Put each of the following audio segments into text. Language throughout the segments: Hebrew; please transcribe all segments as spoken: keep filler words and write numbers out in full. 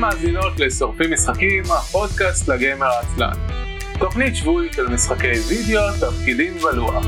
מאזינות לשורפים משחקים, הפודקאסט לגיימר העצלן. תוכנית שבועית של משחקי וידאו, תפקידים ולוח.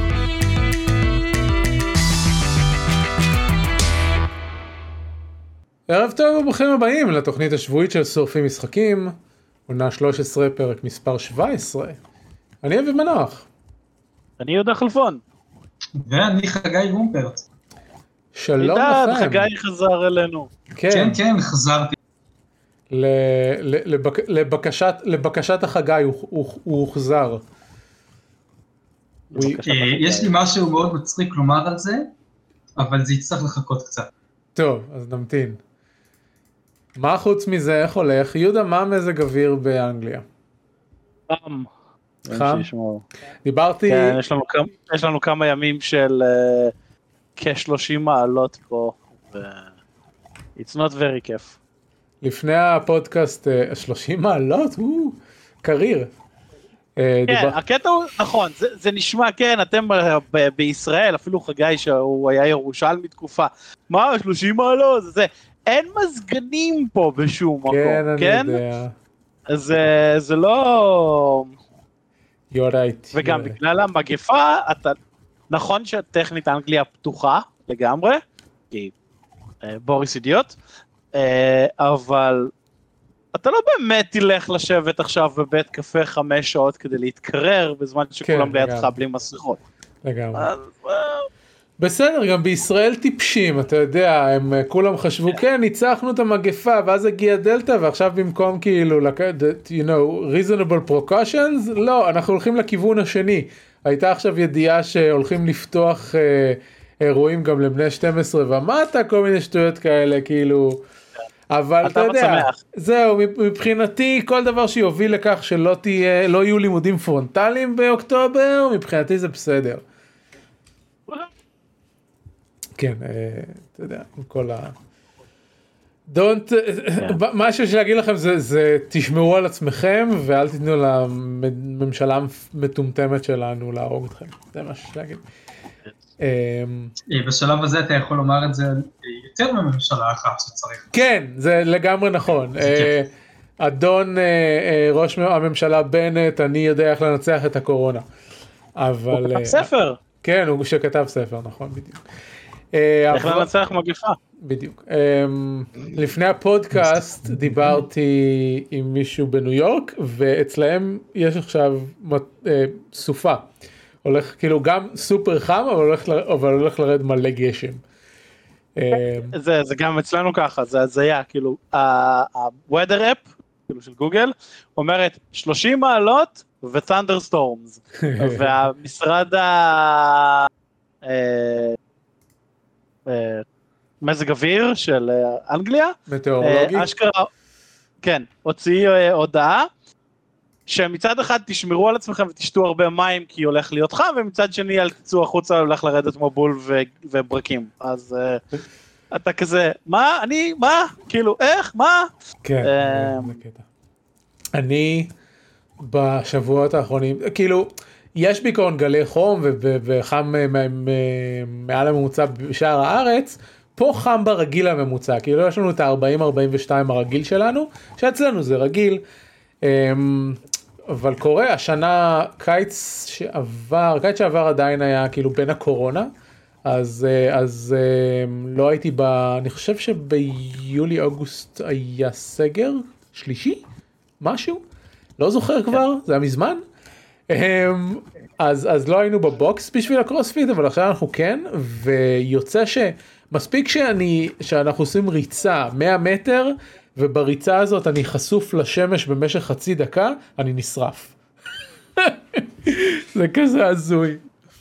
ערב טוב וברוכים הבאים לתוכנית השבועית של שורפים משחקים, עונה שלוש עשרה, פרק מספר שבע עשרה. אני אביב מנוח. אני יהודה חלפון. ואני חגי רומפרט. שלום לכם. לכם. חגי חזר אלינו. כן, כן, כן חזרתי. לבק... לבקשת, לבקשת החגי הוא, הוא, הוא הוחזר. יש לי משהו מאוד מצחיק לומר על זה, אבל זה יצטרך לחכות קצת. טוב, אז נמתין. מה חוץ מזה, איך הולך? יהודה, מה מזג אוויר באנגליה? חם. חם? דיברתי... כן, יש לנו, יש לנו כמה ימים של uh, כ-שלושים מעלות פה, ו... It's not very כיף. לפני הפודקאסט, שלושים מעלות, הוא קריר. כן, הקטע הוא, נכון, זה, זה נשמע, כן, אתם ב- בישראל, אפילו חגי שהוא היה ירושלמי תקופה, מה, שלושים מעלות, זה, אין מזגנים פה בשום מקום, כן? כן? אני יודע. אז זה לא... You're right. וגם you're בגלל המגפה, אתה, נכון שהטכנית אנגליה פתוחה לגמרי, כי בוריס אידיוט, אבל אתה לא באמת תלך לשבת עכשיו בבית קפה חמש שעות כדי להתקרר בזמן שכולם כן, לידך בלי מסכות. לגמרי. אז, בסדר, גם בישראל טיפשים, אתה יודע, הם כולם חשבו, כן, ניצחנו את המגפה, ואז הגיע דלטה, ועכשיו במקום כאילו, you know, reasonable precautions, לא, אנחנו הולכים לכיוון השני. הייתה עכשיו ידיעה שהולכים לפתוח אה, אירועים גם לבני שתים עשרה ומטה, כל מיני שטויות כאלה, כאילו... אבל אתה יודע, זהו, מבחינתי כל דבר שיוביל לכך שלא תהיה, לא יהיו לימודים פרונטליים באוקטובר, מבחינתי זה בסדר. כן, אתה יודע, כל ה... Don't, משהו שלהגיד לכם זה, זה תשמרו על עצמכם ואל תיתנו לממשלה המטומטמת שלנו להרוג אתכם. זה מה שיש להגיד. בשלב הזה אתה יכול לומר את זה יותר מממשלה אחת שצריך. כן, זה לגמרי נכון. אדון ראש הממשלה בנט, אני יודע איך לנצח את הקורונה. אבל... הוא כתב ספר. כן, הוא שכתב ספר, נכון, בדיוק. איך לנצח מגפה. בדיוק. לפני הפודקאסט דיברתי עם מישהו בניו יורק, ואצלהם יש עכשיו סופה. הולך כאילו גם סופר חם, אבל הולך, אבל הולך לרד מלא גשם. זה, זה גם אצלנו ככה, זה הזיה, כאילו, ה-weather app, כאילו של גוגל, אומרת שלושים מעלות ו-thunderstorms, והמשרד ה... מזג אוויר של אנגליה, מטאורולוגי, אשכרה, כן, הוציא הודעה, שמצד אחד תשמרו על עצמכם ותשתו הרבה מים כי הולך להיות חם, ומצד שני אל תצאו החוצה הולך לרדת מבול ו- וברקים. אז uh, אתה כזה, מה? אני? מה? כאילו, איך? מה? כן, uh, זה קטע. אני בשבועות האחרונים, כאילו, יש בעיקרון גלי חום ו- וחם מעל הממוצע בשאר הארץ, פה חם ברגיל הממוצע, כאילו יש לנו את ה-ארבעים ארבעים ושתיים הרגיל שלנו, שאצלנו זה רגיל, אבל קורה, השנה, קיץ שעבר, קיץ שעבר עדיין היה כאילו בין הקורונה, אז, אז לא הייתי ב... אני חושב שביולי אוגוסט היה סגר שלישי, משהו, לא זוכר כבר, זה היה מזמן, אז, אז לא היינו בבוקס בשביל הקרוספיט, אבל עכשיו אנחנו כן, ויוצא שמספיק שאני, שאנחנו עושים ריצה מאה מטר, ובריצה הזאת אני חשוף לשמש במשך חצי דקה, אני נשרף. זה כזה הזוי.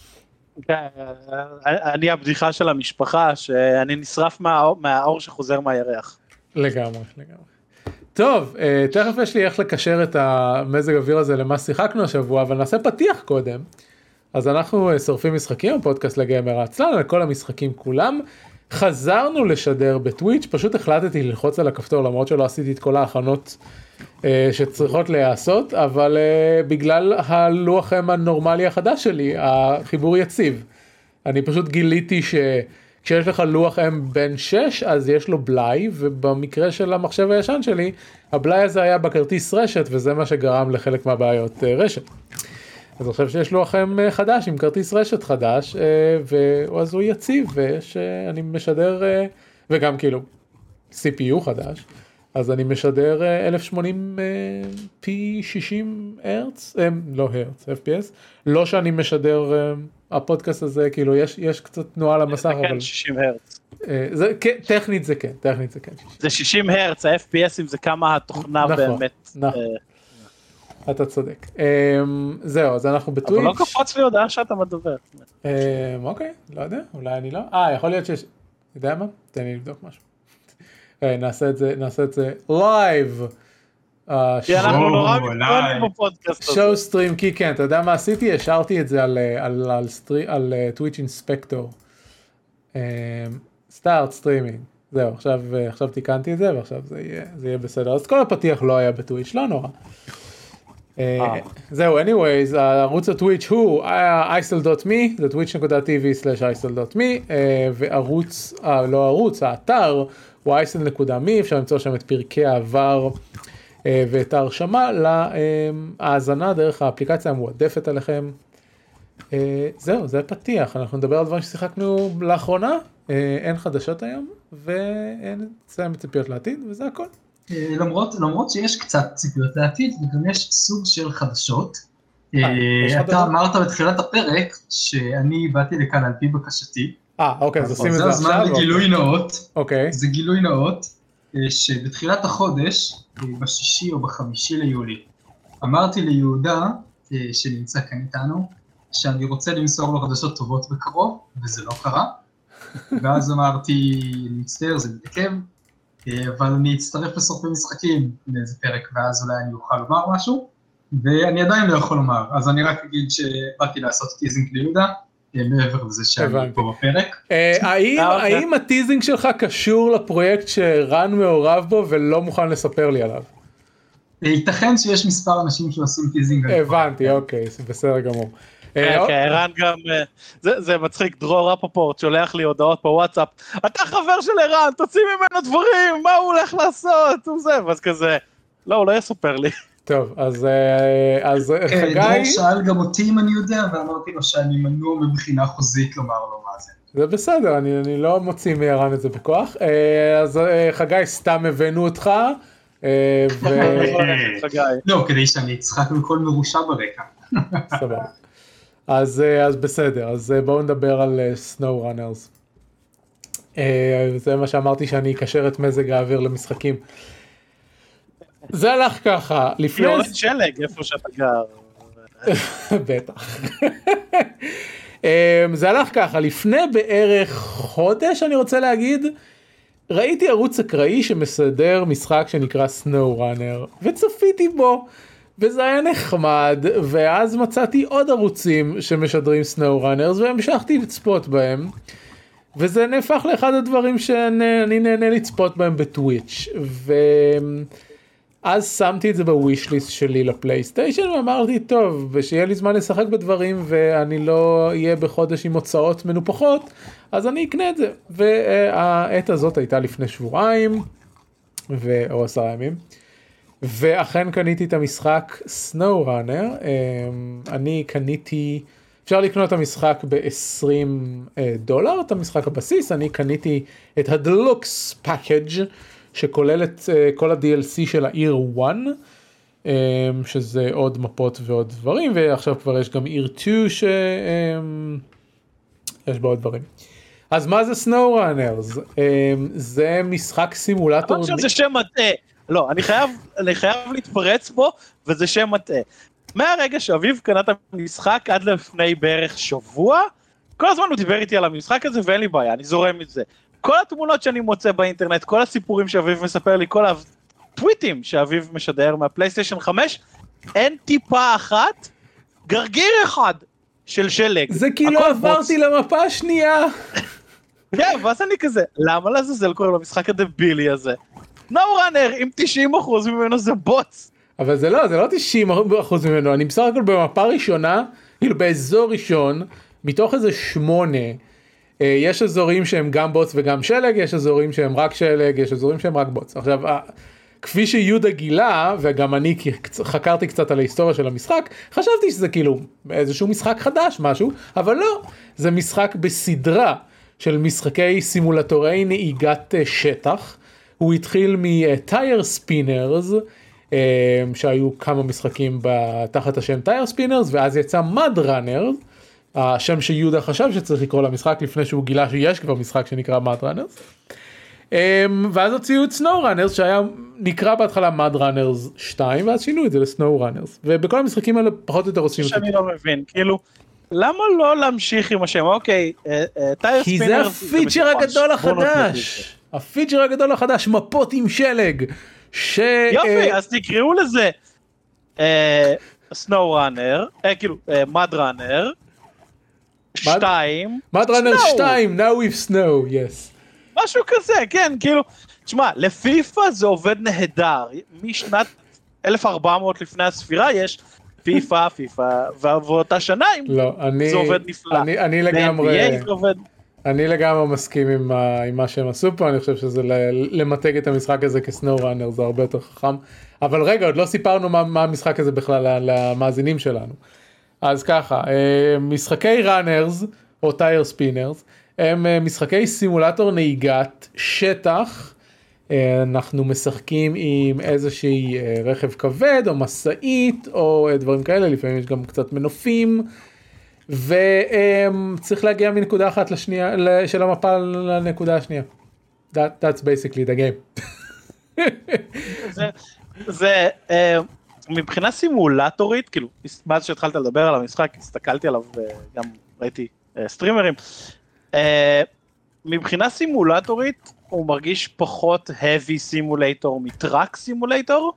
אני הבדיחה של המשפחה, שאני נשרף מהאור שחוזר מהירח. לגמרי, לגמרי. טוב, תכף יש לי איך לקשר את המזג אוויר הזה למה שיחקנו השבוע, אבל נעשה פתיח קודם. אז אנחנו שורפים משחקים, פודקאסט לגיימר העצלן, על כל המשחקים כולם. חזרנו לשדר בטוויץ', פשוט החלטתי ללחוץ על הכפתור, למרות שלא עשיתי את כל ההכנות אה, שצריכות להיעשות, אבל אה, בגלל הלוח הם הנורמלי החדש שלי, החיבור יציב. אני פשוט גיליתי ש... כשיש לך לוח M בן שש, אז יש לו בלאי, ובמקרה של המחשב הישן שלי, הבלאי הזה היה בכרטיס רשת, וזה מה שגרם לחלק מהבעיות רשת. אז אני חושב שיש לוח M חדש, עם כרטיס רשת חדש, ואז הוא יציב, ושאני משדר, וגם כאילו, סי פי יו חדש, אז אני משדר אלף ושמונים פי שישים הרץ, לא הרץ, אף פי אס, לא שאני משדר, הפודקאסט הזה, כאילו, יש, יש קצת תנועה למסך, זה כן שישים הרץ. זה, טכנית זה כן, טכנית זה כן. זה שישים הרץ, ה-אף פי אסים זה כמה התוכנה באמת. נכון, אתה צודק. זהו, אז אנחנו בטוויץ'. אבל לא קפוץ לי הודעה שאתה מדבר. אוקיי, לא יודע, אולי אני לא. אה, יכול להיות שיש, יודע מה? תן לי לבדוק משהו. נעשה את זה, נעשה את זה לייב. כי אנחנו נורא מתכוננים בפודקאסט הזה. שואו סטרים, כי כן, אתה יודע מה עשיתי? השארתי את זה על טוויץ' אינספקטור. סטארט סטרימינג. זהו, עכשיו תיקנתי את זה, ועכשיו זה יהיה בסדר. אז כל הפתיח לא היה בטוויץ', לא נורא. זהו, anyways, ערוץ הטוויץ' הוא אייסל דוט מי, זה טוויץ' נקודה טי וי סלש אייסל דוט מי, וערוץ, לא ערוץ, האתר הוא אייסל נקודה מי, אפשר למצוא שם את פרקי העבר ואת ההרשמה להאזנה דרך האפליקציה המועדפת עליכם. זהו, זה פתיח, אנחנו נדבר על דברים ששיחקנו לאחרונה, אין חדשות היום, ואין ציפיות לעתיד, וזה הכל. למרות, למרות שיש קצת ציפיות לעתיד, וגם יש סוג של חדשות. אתה אמרת בתחילת הפרק, שאני באתי לכאן על פי בקשתי. אה, אוקיי, אז עושים את זה עכשיו. זה הזמן לגילוי נאות. אוקיי. זה גילוי נאות, שבתחילת החודש, בשישי או בחמישי ליולי, אמרתי ליהודה, שנמצא כאן איתנו, שאני רוצה למסור לו חדשות טובות בקרוב, וזה לא קרה. ואז אמרתי, מצטער, זה מתעכב. אבל אני אצטרף לסופי משחקים לאיזה פרק, ואז אולי אני אוכל לומר משהו, ואני עדיין לא יכול לומר, אז אני רק אגיד שבאתי לעשות טיזינג ליהודה, מעבר לזה שאני פה בפרק. האם הטיזינג שלך קשור לפרויקט שרן מעורב בו, ולא מוכן לספר לי עליו? ייתכן שיש מספר אנשים שעושים טיזינג. הבנתי, אוקיי, בסדר גמור. כן, ערן גם, זה מצחיק, דרור רפפורט שולח לי הודעות בוואטסאפ, אתה חבר של ערן, תוציא ממנו דברים, מה הוא הולך לעשות, וזה, ואז כזה, לא, הוא לא יספר לי. טוב, אז חגי... דרור שאל גם אותי אם אני יודע, ואמרתי לו שאני מנוע מבחינה חוזית לומר לו מה זה. זה בסדר, אני לא מוציא מערן את זה בכוח, אז חגי, סתם הבאנו אותך, לא, כדי שאני אצחק מכל מרושע ברקע. סבבה. אז, אז בסדר, אז בואו נדבר על סנואו ראנרס. זה מה שאמרתי שאני אקשר את מזג האוויר למשחקים. זה הלך ככה, לפני... יורד שלג, איפה שאתה גר. בטח. זה הלך ככה, לפני בערך חודש, אני רוצה להגיד, ראיתי ערוץ אקראי שמסדר משחק שנקרא סנואו ראנר, וצפיתי בו. וזה היה נחמד, ואז מצאתי עוד ערוצים שמשדרים סנואו ראנרס, והמשכתי לצפות בהם, וזה נהפך לאחד הדברים שאני נהנה לצפות בהם בטוויץ', ואז שמתי את זה בווישליסט שלי לפלייסטיישן, ואמרתי, טוב, ושיהיה לי זמן לשחק בדברים, ואני לא אהיה בחודש עם הוצאות מנופחות, אז אני אקנה את זה, והעת הזאת הייתה לפני שבועיים, או עשרה ימים, ואכן קניתי את המשחק סנואו ראנר, אני קניתי, אפשר לקנות את המשחק ב-עשרים דולר, את המשחק הבסיס, אני קניתי את הדלוקס פאקג' שכולל את כל ה-די אל סי של העיר אחת, שזה עוד מפות ועוד דברים, ועכשיו כבר יש גם עיר שתיים שיש בה עוד דברים. אז מה זה סנואו ראנרס? זה משחק סימולטור... אני חושב שזה שם מטעה. לא, אני חייב, אני חייב להתפרץ פה, וזה שם מטעה. מהרגע שאביב קנה את המשחק עד לפני בערך שבוע, כל הזמן הוא דיבר איתי על המשחק הזה, ואין לי בעיה, אני זורם את זה. כל התמונות שאני מוצא באינטרנט, כל הסיפורים שאביב מספר לי, כל הטוויטים שאביב משדר מהפלייסטיישן חמש, אין טיפה אחת, גרגיר אחד של שלג. זה כאילו עברתי למפה השנייה. כן, ואז אני כזה, למה לזלזל קוראים למשחק הדבילי הזה? סנואו ראנר, עם תשעים אחוז ממנו זה בוץ. אבל זה לא, זה לא תשעים אחוז ממנו, אני בסך הכל במפה ראשונה, כאילו באזור ראשון, מתוך איזה שמונה, יש אזורים שהם גם בוץ וגם שלג, יש אזורים שהם רק שלג, יש אזורים שהם רק בוץ. עכשיו, כפי שיהודה גילה, וגם אני חקרתי קצת על ההיסטוריה של המשחק, חשבתי שזה כאילו איזשהו משחק חדש, משהו, אבל לא, זה משחק בסדרה של משחקי סימולטורי נהיגת שטח. הוא התחיל מ-Tire Spinners, שהיו כמה משחקים תחת השם Tire Spinners, ואז יצא Mud Runners, השם שיהודה חשב שצריך לקרוא למשחק לפני שהוא גילה שיש כבר משחק שנקרא Mud Runners. ואז הוציאו את Snow Runners שהיה נקרא בהתחלה Mud Runners שתיים, ואז שינו את זה ל-Snow Runners, ובכל המשחקים האלה פחות או יותר עושים את זה. שאני לא מבין, כאילו, למה לא להמשיך עם השם? אוקיי, Tire Spinners, כי זה הפיצ'ר הגדול החדש, הפיצ'ר הגדול החדש, מפות עם שלג. יופי, אז תקראו לזה Snow Runner, כאילו, Mud Runner, שתיים, Mud Runner שתיים, now with snow, yes. משהו כזה, כן, כאילו, תשמע, לפיפה זה עובד נהדר, משנת אלף וארבע מאות לפני הספירה יש פיפה, פיפה, ובאותה שנה לא, אני, זה עובד נפלא. אני, אני לגמרי, זה עובד... אני לגמרי מסכים עם, עם מה שהם עשו פה, אני חושב שזה למתג את המשחק הזה כסנואו ראנר, זה הרבה יותר חכם, אבל רגע, עוד לא סיפרנו מה, מה המשחק הזה בכלל למאזינים שלנו. אז ככה, משחקי ראנרס, או טייר ספינרס, הם משחקי סימולטור נהיגת שטח, אנחנו משחקים עם איזושהי רכב כבד, או מסעית, או דברים כאלה, לפעמים יש גם קצת מנופים, וצריך להגיע מנקודה אחת לשנייה, של המפה לנקודה השנייה. That, that's basically the game. זה, זה, מבחינה סימולטורית, כאילו, מאז שהתחלת לדבר על המשחק, הסתכלתי עליו וגם ראיתי סטרימרים, מבחינה סימולטורית, הוא מרגיש פחות heavy סימולטור מטראק סימולטור,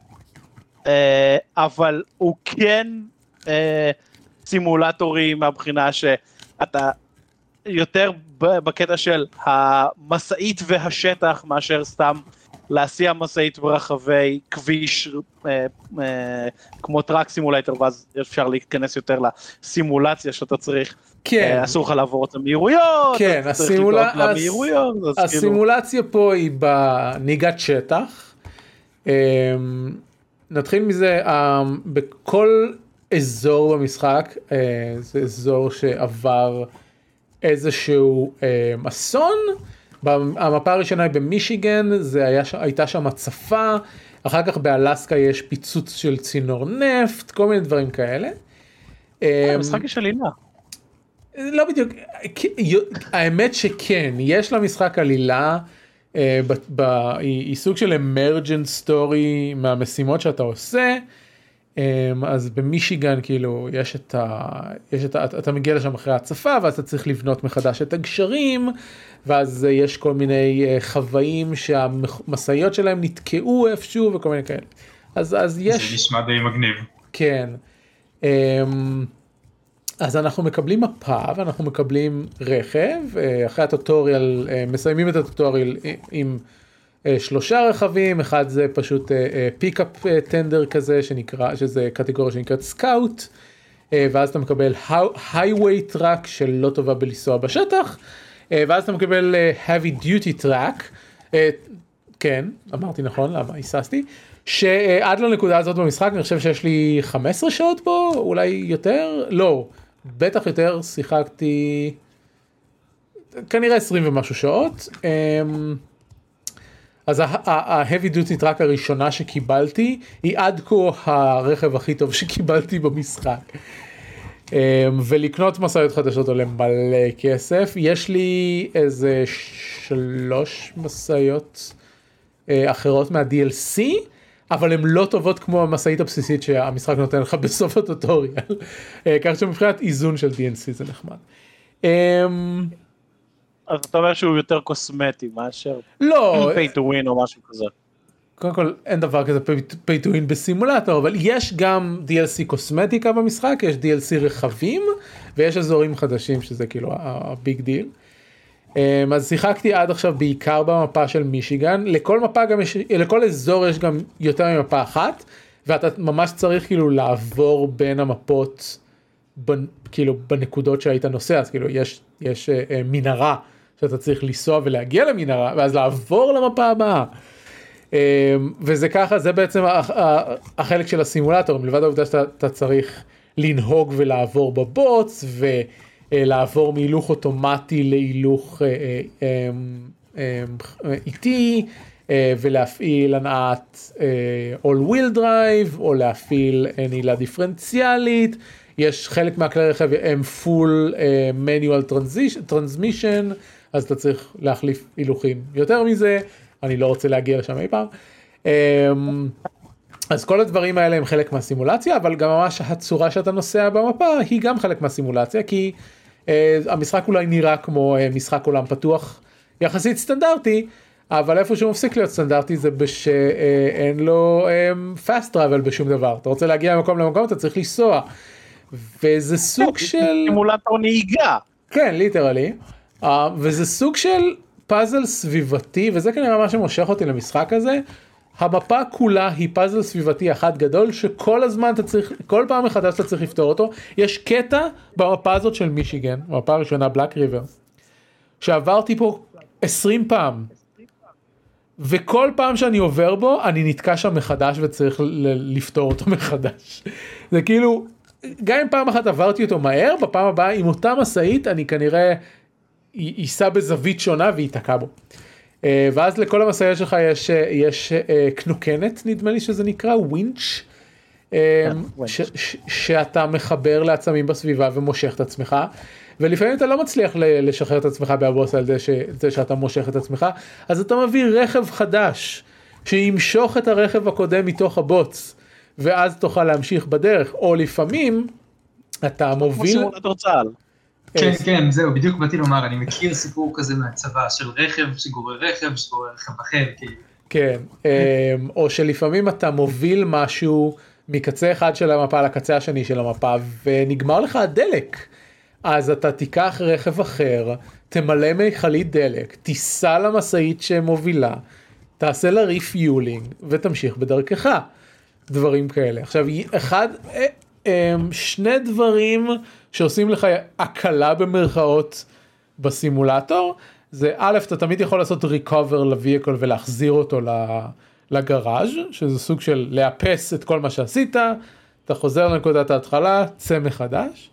אבל הוא כן סימולטורי מהבחינה שאתה יותר בקטע של המסעית והשטח מאשר סתם להסיע מסעית ברחבי כביש כמו טראק סימולטור, ואז אפשר להיכנס יותר לסימולציה שאתה צריך. כן. אסור לך לעבור את המהירויות, כן, הסימולה... למהירויות, הסימולציה כאילו... פה היא בנהיגת שטח. נתחיל מזה, בכל אזור במשחק, זה אזור שעבר איזשהו אסון, המפה הראשונה היא במישיגן, זה היה, הייתה שם הצפה, אחר כך באלסקה יש פיצוץ של צינור נפט, כל מיני דברים כאלה. המשחק יש עלילה. לא בדיוק, האמת שכן, יש למשחק עלילה, היא סוג של emergent story מהמשימות שאתה עושה, אז במישיגן כאילו יש את ה... יש את ה... אתה מגיע לשם אחרי הצפה, ואז אתה צריך לבנות מחדש את הגשרים, ואז יש כל מיני חוואים שהמסעיות שלהם נתקעו איפשהו וכל מיני כאלה. אז, אז יש... זה נשמע די מגניב. כן. אז אנחנו מקבלים מפה, ואנחנו מקבלים רכב, אחרי הטוטוריאל, מסיימים את הטוטוריאל עם שלושה רכבים, אחד זה פשוט פיק-אפ טנדר כזה, שנקרא, שזה קטגוריה שנקראת סקאוט, ואז אתה מקבל הייווי טראק שלא טובה בלנסוע בשטח, ואז אתה מקבל heavy duty טראק, כן, אמרתי נכון, למה, היססתי, שעד לנקודה הזאת במשחק, אני חושב שיש לי חמש עשרה שעות בו, אולי יותר, לא, בטח יותר, שיחקתי כנראה עשרים ומשהו שעות, אז ה-heavy duty truck הראשונה שקיבלתי, היא עד כה הרכב הכי טוב שקיבלתי במשחק. ולקנות מסעיות חדשות עולה מלא כסף. יש לי איזה שלוש מסעיות אחרות מה-די אל סי, אבל הן לא טובות כמו המסעית הבסיסית שהמשחק נותן לך בסוף הטוטוריאל. כך שמבחינת איזון של די אל סי זה נחמד. אז אתה אומר שהוא יותר קוסמטי מאשר לא, pay to win או משהו כזה. קודם כל אין דבר כזה pay to win בסימולטור, אבל יש גם די אל סי קוסמטיקה במשחק, יש די אל סי רכבים, ויש אזורים חדשים שזה כאילו הביג דיל. אז שיחקתי עד עכשיו בעיקר במפה של מישיגן, לכל מפה גם יש, לכל אזור יש גם יותר ממפה אחת, ואתה ממש צריך כאילו לעבור בין המפות כאילו בנקודות שהיית נוסע, אז כאילו יש, יש מנהרה שאתה צריך לנסוע ולהגיע למנהרה, ואז לעבור למפה הבאה. וזה ככה, זה בעצם החלק של הסימולטור, מלבד העובדה שאתה צריך לנהוג ולעבור בבוץ, ולעבור מהילוך אוטומטי להילוך איטי, ולהפעיל הנעת all wheel drive, או להפעיל נעילה דיפרנציאלית. יש חלק מהכלי רכב הם full manual transmission, אז אתה צריך להחליף הילוכים. יותר מזה, אני לא רוצה להגיע לשם אי פעם. אז כל הדברים האלה הם חלק מהסימולציה, אבל גם ממש הצורה שאתה נוסע במפה היא גם חלק מהסימולציה, כי המשחק אולי נראה כמו משחק עולם פתוח יחסית סטנדרטי, אבל איפה שהוא מפסיק להיות סטנדרטי זה שאין לו fast travel בשום דבר. אתה רוצה להגיע ממקום למקום, אתה צריך לנסוע. וזה סוג של... סימולטור נהיגה. כן, ליטרלי. וזה סוג של פאזל סביבתי, וזה כנראה מה שמושך אותי למשחק הזה. המפה כולה היא פאזל סביבתי אחד גדול, שכל הזמן אתה צריך, כל פעם מחדש אתה צריך לפתור אותו. יש קטע במפה הזאת של מישיגן, המפה הראשונה, בלק ריבר, שעברתי פה עשרים פעם. וכל פעם שאני עובר בו, אני נתקע שם מחדש וצריך לפתור אותו מחדש. זה כאילו, גם אם פעם אחת עברתי אותו מהר, בפעם הבאה עם אותה מסעית, אני כנראה ייסע בזווית שונה ויתקע בו. ואז לכל המסעית שלך יש, יש קנוקנת, נדמה לי שזה נקרא, ווינץ', ש, ש, שאתה מחבר לעצמים בסביבה ומושך את עצמך. ולפעמים אתה לא מצליח לשחרר את עצמך בהבוס על זה, ש... זה שאתה מושך את עצמך, אז אתה מביא רכב חדש, שימשוך את הרכב הקודם מתוך הבוץ, ואז תוכל להמשיך בדרך, או לפעמים אתה מוביל... כמו סימולטור צה"ל. כן, כן, זהו, בדיוק באתי לומר, אני מכיר סיפור כזה מהצבא, של רכב שגורר רכב, שגורר רכב אחר, כאילו. כן, או שלפעמים אתה מוביל משהו מקצה אחד של המפה לקצה השני של המפה, ונגמר לך הדלק. אז אתה תיקח רכב אחר, תמלא מיכלית דלק, תיסע למסעית שמובילה, תעשה לה ריפיולינג ותמשיך בדרכך. דברים כאלה. עכשיו, אחד, שני דברים שעושים לך הקלה במרכאות בסימולטור, זה א', אתה תמיד יכול לעשות recover לוויקול ולהחזיר אותו לגראז', שזה סוג של לאפס את כל מה שעשית, אתה חוזר לנקודת ההתחלה, צא מחדש.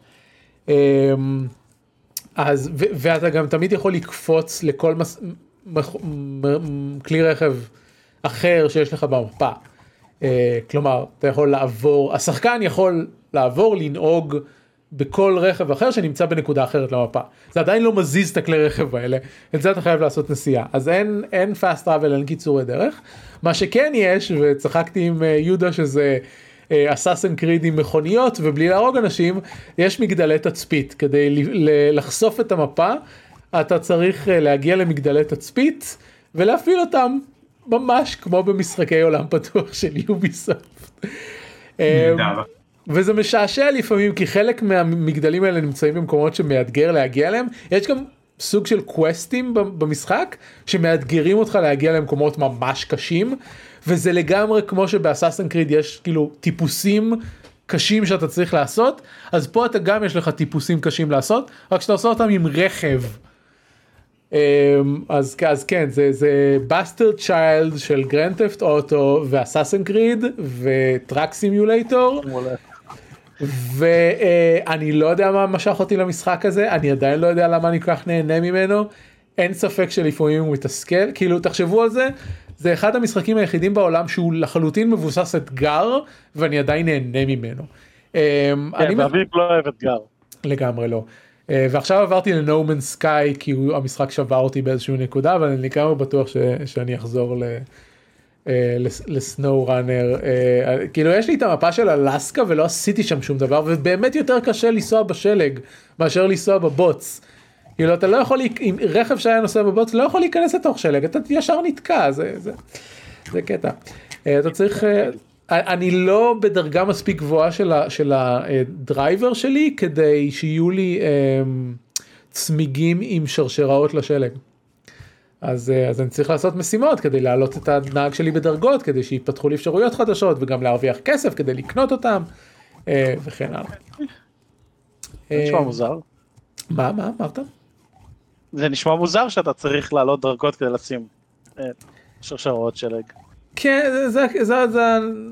אז, ו- ואתה גם תמיד יכול לקפוץ לכל מס, מח, מ- כלי רכב אחר שיש לך במפה. כלומר, אתה יכול לעבור, השחקן יכול לעבור, לנהוג בכל רכב אחר שנמצא בנקודה אחרת למפה. זה עדיין לא מזיז את הכלי רכב האלה, את זה אתה חייב לעשות נסיעה. אז אין, אין fast travel, אין קיצורי דרך. מה שכן יש, וצחקתי עם יהודה שזה אסאסן קריד עם מכוניות ובלי להרוג אנשים, יש מגדלי תצפית. כדי לחשוף את המפה, אתה צריך להגיע למגדלי תצפית ולהפעיל אותם ממש כמו במשחקי עולם פתוח של יוביסופט. וזה משעשע לפעמים, כי חלק מהמגדלים האלה נמצאים במקומות שמאתגר להגיע אליהם. יש גם סוג של קווסטים במשחק, שמאתגרים אותך להגיע למקומות ממש קשים, וזה לגמרי כמו שבאסאסן קריד יש כאילו טיפוסים קשים שאתה צריך לעשות, אז פה אתה גם יש לך טיפוסים קשים לעשות, רק שאתה עושה אותם עם רכב. אז, אז כן, זה, זה Bastard Child של Grand Theft Auto ואסאסן קריד וטראק סימולטור, ואני לא יודע מה משך אותי למשחק הזה, אני עדיין לא יודע למה אני כל כך נהנה ממנו. אין ספק שלפעמים הוא מתסכל, כאילו תחשבו על זה, זה אחד המשחקים היחידים בעולם שהוא לחלוטין מבוסס אתגר, ואני עדיין נהנה ממנו. כן, ואביב לא אוהב אתגר. לגמרי לא. ועכשיו עברתי ל-No Man's Sky, כי המשחק שבר אותי באיזושהי נקודה, אבל אני כמה בטוח ש- שאני אחזור לסנואו ראנר. כאילו יש לי את המפה של אלסקה ולא עשיתי שם שום דבר, ובאמת יותר קשה לנסוע בשלג מאשר לנסוע בבוץ. כאילו אתה לא יכול, עם רכב שהיה נוסע בבוץ לא יכול להיכנס לתוך שלג, אתה ישר נתקע, זה, זה, זה קטע. אתה צריך, אני לא בדרגה מספיק גבוהה של, ה, של הדרייבר שלי, כדי שיהיו לי צמיגים עם שרשראות לשלג. אז, אז אני צריך לעשות משימות כדי להעלות את הנהג שלי בדרגות, כדי שיפתחו לי אפשרויות חדשות, וגם להרוויח כסף כדי לקנות אותם, וכן הלאה. זה נשמע מוזר. מה, מה אמרת? זה נשמע מוזר שאתה צריך לעלות דרגות כדי לשים שרשרות שלג. כן, זה, זה, זה,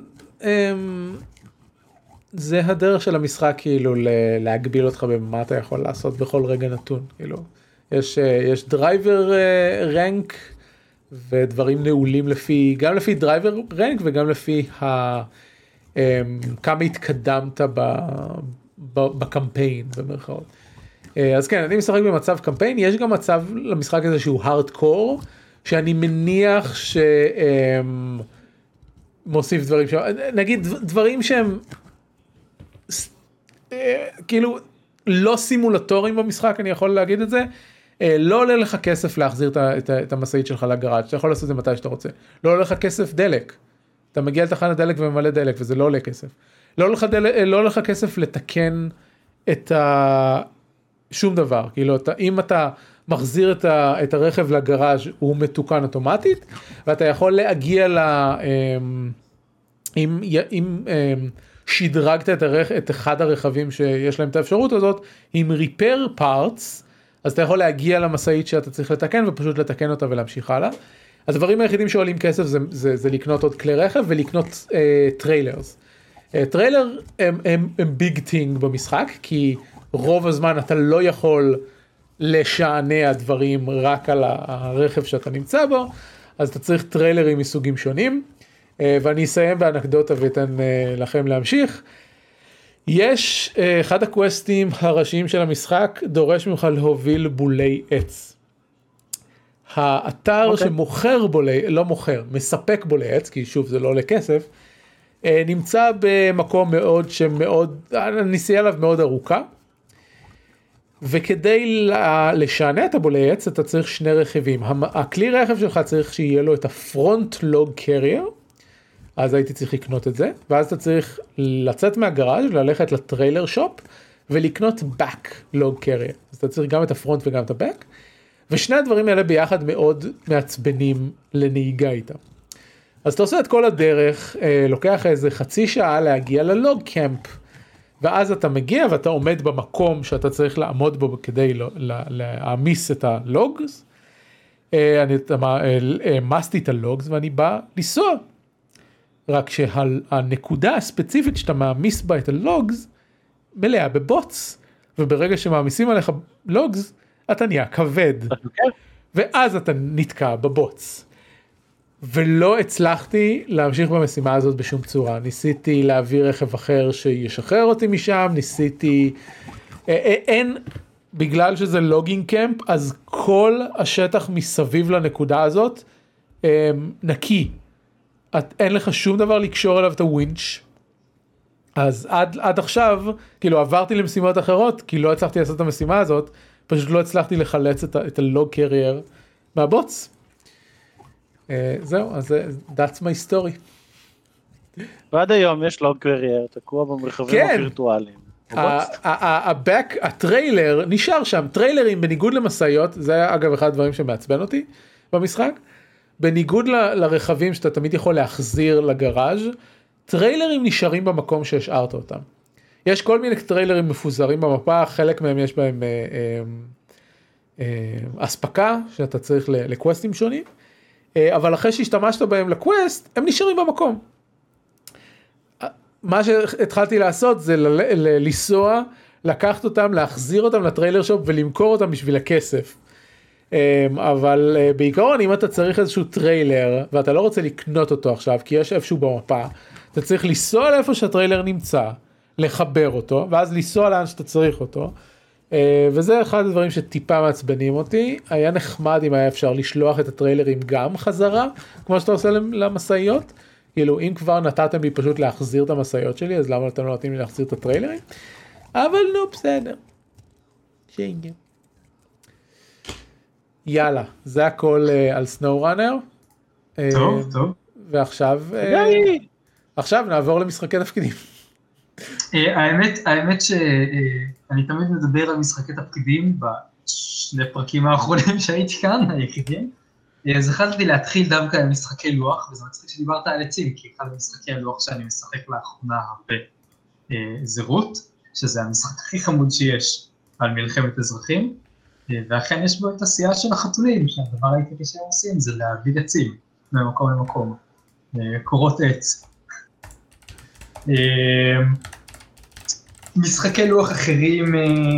זה הדרך של המשחק, כאילו, להגביל אותך במה אתה יכול לעשות בכל רגע נתון, כאילו. יש, יש דרייבר רנק, ודברים נעולים לפי, גם לפי דרייבר רנק, וגם לפי ה, כמה התקדמת ב, ב, בקמפיין, במרכאות. אז כן, אני משחק במצב קמפיין, יש גם מצב למשחק הזה שהוא הארדקור, שאני מניח שמוסיף דברים, נגיד דברים שהם כאילו לא סימולטוריים במשחק, אני יכול להגיד את זה, לא עולה לך כסף להחזיר את המשאית שלך לגראז', אתה יכול לעשות את זה מתי שאתה רוצה, לא עולה לך כסף דלק, אתה מגיע לתחנת דלק וממלא דלק וזה לא עולה כסף, לא עולה לך, דלק, לא עולה לך כסף לתקן את ה... שום דבר, כאילו אתה, אם אתה מחזיר את, ה, את הרכב לגראז' הוא מתוקן אוטומטית, ואתה יכול להגיע ל... אם, אם שדרגת את, הרכ, את אחד הרכבים שיש להם את האפשרות הזאת, עם repair parts, אז אתה יכול להגיע למשאית שאתה צריך לתקן, ופשוט לתקן אותה ולהמשיך הלאה. הדברים היחידים שעולים כסף זה, זה, זה לקנות עוד כלי רכב ולקנות טריילרס. טריילר הם, הם, הם ביג טינג במשחק, כי רוב הזמן אתה לא יכול לשענע דברים רק על הרכב שאתה נמצא בו, אז אתה צריך טריילרים מסוגים שונים, ואני אסיים באנקדוטה ואתן לכם להמשיך. יש, אחד הקווסטים הראשיים של המשחק דורש ממך להוביל בולי עץ. האתר okay. שמוכר בולי, לא מוכר, מספק בולי עץ, כי שוב זה לא עולה כסף, נמצא במקום מאוד שמאוד, הנסיעה עליו מאוד ארוכה, וכדי לשענע את הבולי עץ אתה צריך שני רכיבים. הכלי רכב שלך צריך שיהיה לו את הפרונט לוג קרייר, אז הייתי צריך לקנות את זה, ואז אתה צריך לצאת מהגראז' וללכת לטריילר שופ ולקנות back לוג קרייר. אז אתה צריך גם את הפרונט וגם את הבק, ושני הדברים האלה ביחד מאוד מעצבנים לנהיגה איתם. אז אתה עושה את כל הדרך, לוקח איזה חצי שעה להגיע ללוג קמפ, ואז אתה מגיע ואתה עומד במקום שאתה צריך לעמוד בו כדי להעמיס את הלוגס. אני העמסתי את הלוגס ואני בא לנסוע. רק שהנקודה הספציפית שאתה מעמיס בה את הלוגס מלאה בבוץ, וברגע שמעמיסים עליך לוגס אתה נהיה כבד, ואז אתה נתקע בבוץ. ולא הצלחתי להמשיך במשימה הזאת בשום צורה. ניסיתי להביא רכב אחר שישחרר אותי משם, ניסיתי, אין, בגלל שזה לוגינג קמפ, אז כל השטח מסביב לנקודה הזאת נקי. את, אין לך שום דבר לקשור אליו את הווינץ'. אז עד, עד עכשיו, כאילו עברתי למשימות אחרות, כי לא הצלחתי לעשות את המשימה הזאת, פשוט לא הצלחתי לחלץ את, את הלוג קרייר מהבוץ. Uh, זהו, אז that's my story. ועד היום יש לוג קרייר, תקוע במרחבים הווירטואליים. הבק, הטריילר נשאר שם, טריילרים בניגוד למסעיות, זה היה אגב אחד הדברים שמעצבן אותי במשחק, בניגוד ל, לרכבים שאתה תמיד יכול להחזיר לגראז', טריילרים נשארים במקום שהשארת אותם. יש כל מיני טריילרים מפוזרים במפה, חלק מהם יש בהם אה, אה, אה, הספקה, שאתה צריך לקווסטים שונים, אבל אחרי שהשתמשת בהם לקווסט, הם נשארים במקום. מה שהתחלתי לעשות זה לנסוע, לקחת אותם, להחזיר אותם לטריילר שופ ולמכור אותם בשביל הכסף. אבל בעיקרון, אם אתה צריך איזשהו טריילר, ואתה לא רוצה לקנות אותו עכשיו, כי יש איפשהו במפה, אתה צריך לנסוע לאיפה שהטריילר נמצא, לחבר אותו, ואז לנסוע לאן שאתה צריך אותו, וזה אחד הדברים שטיפה מעצבנים אותי. היה נחמד אם היה אפשר לשלוח את הטריילרים גם חזרה, כמו שאתה עושה למסעיות, כאילו אם כבר נתתם לי פשוט להחזיר את המסעיות שלי, אז למה אתם לא נותנים לי להחזיר את הטריילרים? אבל נו, בסדר. שינגה. יאללה, זה הכל uh, על SnowRunner. טוב, uh, טוב. ועכשיו, uh, עכשיו נעבור למשחקי תפקידים. האמת, האמת שאני תמיד מדבר על משחקי תפקידים בשני פרקים האחרונים שהייתי כאן, היחידים. אז החלטתי להתחיל דווקא על משחקי לוח, וזה מצחיק שדיברת על עצים, כי אחד משחקי הלוח שאני משחק לאחרונה הרבה זה רות. שזה המשחק הכי חמוד שיש על מלחמת אזרחים, ואכן יש בו את עשייה של החתולים, שהדבר העיקרי שהם עושים זה להביא עצים ממקום למקום, קורות עץ. משחקי לוח אחרים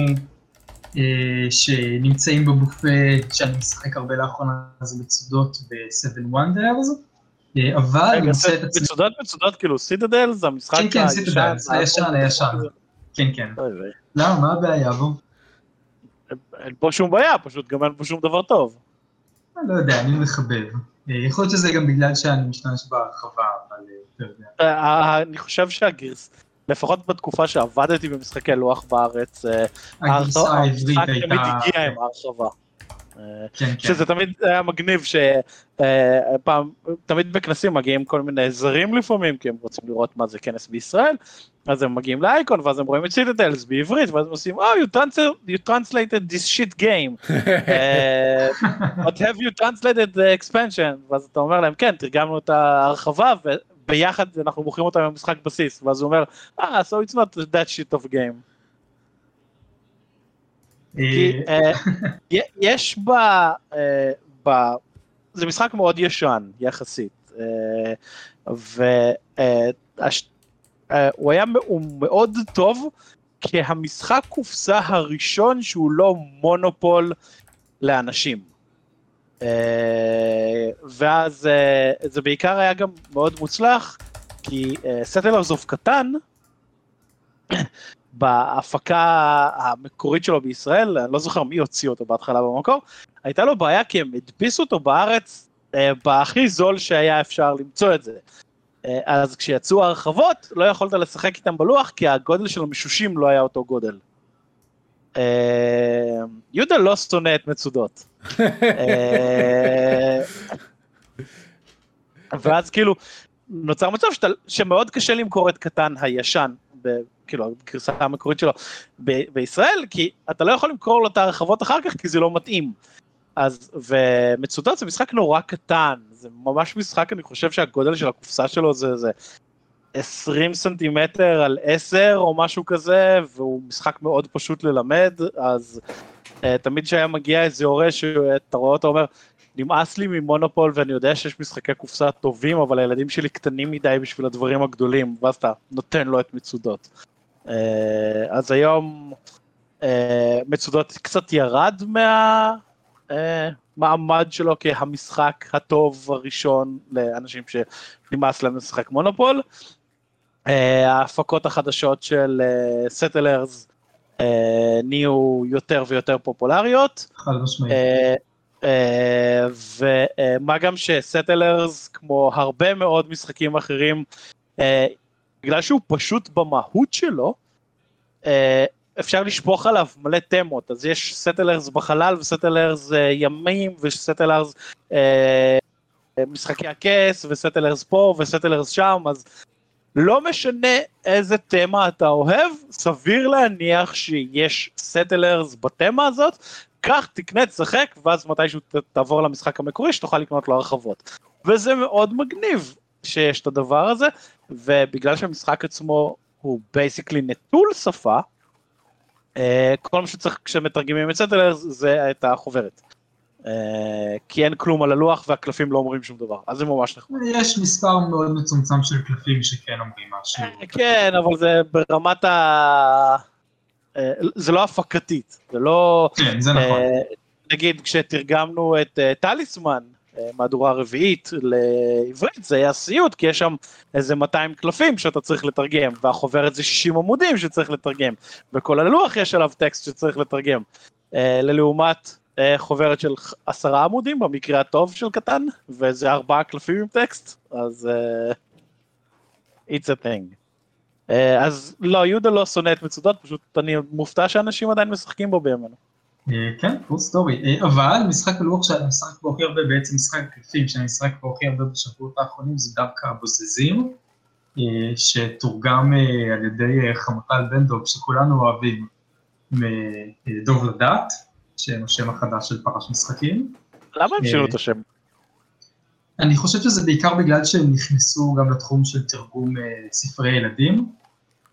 שנמצאים בבופה, שאני משחק הרבה לאחרונה, זה מצודות ב-Seven Wonders, אבל... מצודות, מצודות, כאילו סיטדל, זה המשחק הישן? כן, כן, סיטדל, זה הישן, הישן. כן, כן. למה, מה הבעיה בו? אין פה שום בעיה, פשוט גם אין פה שום דבר טוב. אני לא יודע, אני מחבב. יכול להיות שזה גם בגלל שאני משתמש בהרחבה, אבל אתה יודע. אני חושב שהגרס, לפחות בתקופה שעבדתי במשחקי לוח בארץ, הגרסה העברית הייתה... תמיד הגיע עם ההרחבה. כן, כן. שזה תמיד היה מגניב שפעם, תמיד בכנסים מגיעים כל מיני זרים לפעמים, כי הם רוצים לראות מה זה כנס בישראל, אז הם מגיעים לאייקון, ואז הם רואים את סיטדלס בעברית, ואז הם עושים, oh, you, trans- you translated this shit game, uh, but have you translated the expansion, ואז אתה אומר להם, כן, תרגמנו את ההרחבה, וביחד אנחנו מוכרים אותם במשחק בסיס, ואז הוא אומר, ah, so it's not that shit of game. כי יש ב... זה משחק מאוד ישן, יחסית, והוא היה מאוד טוב, כי המשחק קופסה הראשון שהוא לא מונופול לאנשים. ואז זה בעיקר היה גם מאוד מוצלח, כי Settlers of Catan, בהפקה המקורית שלו בישראל, אני לא זוכר מי הוציא אותו בהתחלה במקור, הייתה לו בעיה כי הם הדפיסו אותו בארץ, בהכי זול שהיה אפשר למצוא את זה. אז כשיצאו הרחבות, לא יכולת לשחק איתם בלוח, כי הגודל של המשושים לא היה אותו גודל. יהודה לא שונא את מצודות. ואז כאילו, נוצר מצב שמאוד קשה למכור את קטן הישן, כאילו, הגרסה המקורית שלו ב- בישראל, כי אתה לא יכול למכור לו את הרחבות אחר כך, כי זה לא מתאים. אז, ומצודות זה משחק נורא קטן, זה ממש משחק, אני חושב שהגודל של הקופסה שלו זה, זה עשרים סנטימטר על עשר או משהו כזה, והוא משחק מאוד פשוט ללמד, אז uh, תמיד שהיה מגיע איזה הורה שאתה רואה אותו אומר, נמאס לי ממונופול ואני יודע שיש משחקי קופסה טובים, אבל הילדים שלי קטנים מדי בשביל הדברים הגדולים, ואז אתה נותן לו את מצודות. אז היום מצודות קצת ירד מהמעמד שלו כהמשחק הטוב הראשון לאנשים שנמאס להם לשחק מונופול. ההפקות החדשות של Settlers נהיו יותר ויותר פופולריות. חד משמעית. ומה גם שסטלרס, כמו הרבה מאוד משחקים אחרים, בגלל שהוא פשוט במהות שלו, אפשר לשפוך עליו מלא תמות, אז יש סטלרס בחלל וסטלרס ימים וסטלרס משחקי הכס וסטלרס פה וסטלרס שם, אז לא משנה איזה תמה אתה אוהב, סביר להניח שיש סטלרס בתמה הזאת, כך תקנה, תשחק, ואז מתישהו תעבור למשחק המקורי, שתוכל לקנות לו הרחבות. וזה מאוד מגניב שיש את הדבר הזה, ובגלל שהמשחק עצמו הוא basically נטול שפה, כל מה שצריך כשמתרגמים את סטלרס זה את החוברת. כי אין כלום על הלוח והקלפים לא אומרים שום דבר, אז זה ממש נחמד. יש מספר מאוד מצומצם של קלפים שכן אומרים משהו. כן, אבל זה ברמת ה... זה לא הפקתית, זה לא... כן, זה נכון. נגיד, כשתרגמנו את טליסמן, מהדורה רביעית לעברית, זה היה סיוט, כי יש שם איזה מאתיים קלפים שאתה צריך לתרגם, והחוברת זה שישים עמודים שצריך לתרגם, וכל הלוח יש עליו טקסט שצריך לתרגם. ללעומת חוברת של עשרה עמודים, במקרה הטוב של קטן, וזה ארבעה קלפים עם טקסט, אז it's a thing. אז לא, יהודה לא שונא את מצודות, פשוט אני מופתע שאנשים עדיין משחקים בו בימינו. כן, פול סטורי, אבל משחק הלוח שאני משחק בו הכי הרבה, בעצם משחק קלפים שאני משחק בו הכי הרבה בשבועות האחרונים, זה דווקא הבוזזים, שתורגם על ידי חמוטל בן דוב, שכולנו אוהבים, מדוב לדעת, שם השם החדש של פרש משחקים. למה הם שינו את השם? אני חושב שזה בעיקר בגלל שהם נכנסו גם לתחום של תרגום ספרי ילדים,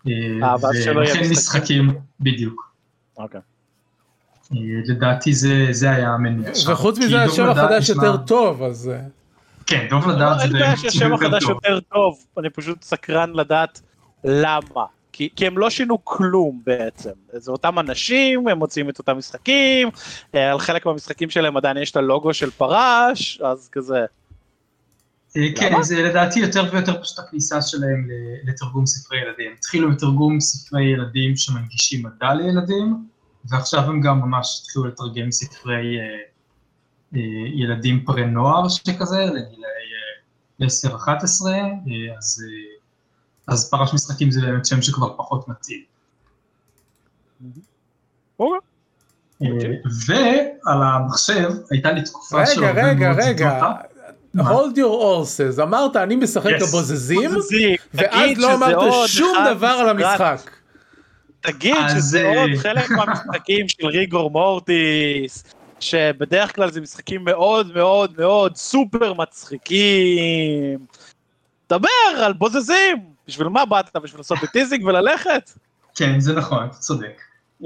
ולכן משחקים בדיוק. אוקיי. לדעתי זה היה המניע. וחוץ מזה השם החדש יותר טוב, אז... כן, טוב לדעת זה... אני יודע שהשם החדש יותר טוב, אני פשוט סקרן לדעת למה. כי הם לא שינו כלום בעצם, זה אותם אנשים, הם מוצאים את אותם משחקים, על חלק מהמשחקים שלהם עדיין יש את הלוגו של פרש, אז כזה. כן, זה לדעתי יותר ויותר פשוט הכניסה שלהם לתרגום ספרי ילדים. התחילו בתרגום ספרי ילדים שמנגישים מדע לילדים, ועכשיו הם גם ממש התחילו לתרגם ספרי ילדים פרי נוער שכזה, לגילאי עשר אחת עשרה, אז... אז פרש משחקים זה באמת שם שכבר פחות מתאים. ועל המחשב הייתה לי תקופה של... רגע, רגע, רגע. hold your horses. אמרת, אני משחק הבוזזים, ואז לא אמרת שום דבר על המשחק. תגיד שזה עוד חלק מהמשחקים של ריגור מורטיס, שבדרך כלל זה משחקים מאוד מאוד מאוד סופר מצחיקים. דבר על בוזזים. בשביל מה באת? בשביל לעשות בטיזינג וללכת? כן, זה נכון, אתה צודק.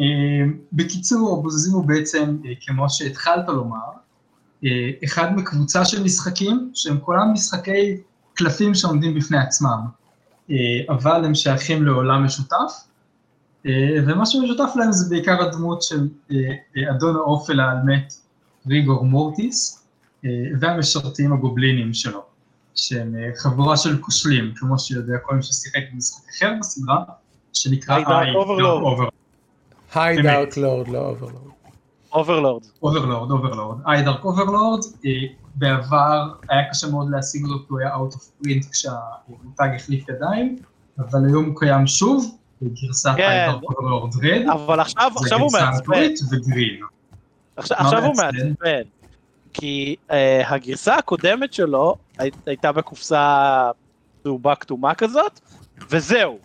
בקיצור, הבוזזים הוא בעצם, כמו שהתחלת לומר, אחד מקבוצה של משחקים, שהם כולם משחקי קלפים שעומדים בפני עצמם, אבל הם שייכים לעולם משותף, ומה שמשותף להם זה בעיקר הדמות של אדון האופל האלמת ריגור מורטיס, והמשרתים הגובלינים שלו. שהם חבורה של כושלים, כמו שיודע כל מי ששיחק במשחק אחר בסדרה, שנקרא אוברלורד. היידארק לורד, לא אוברלורד. אוברלורד. אוברלורד, אוברלורד. היידארק אוברלורד, בעבר היה קשה מאוד להשיג אותו, הוא היה out of print כשהמותג החליף ידיים, אבל היום הוא קיים שוב, בגרסת היידארק אוברלורד רד. אבל עכשיו הוא מעצבן. וגרין. עכשיו הוא מעצבן. כי uh, הגרסה הקודמת שלו הי, הייתה בקופסה צהובה כתומה כזאת, וזהו.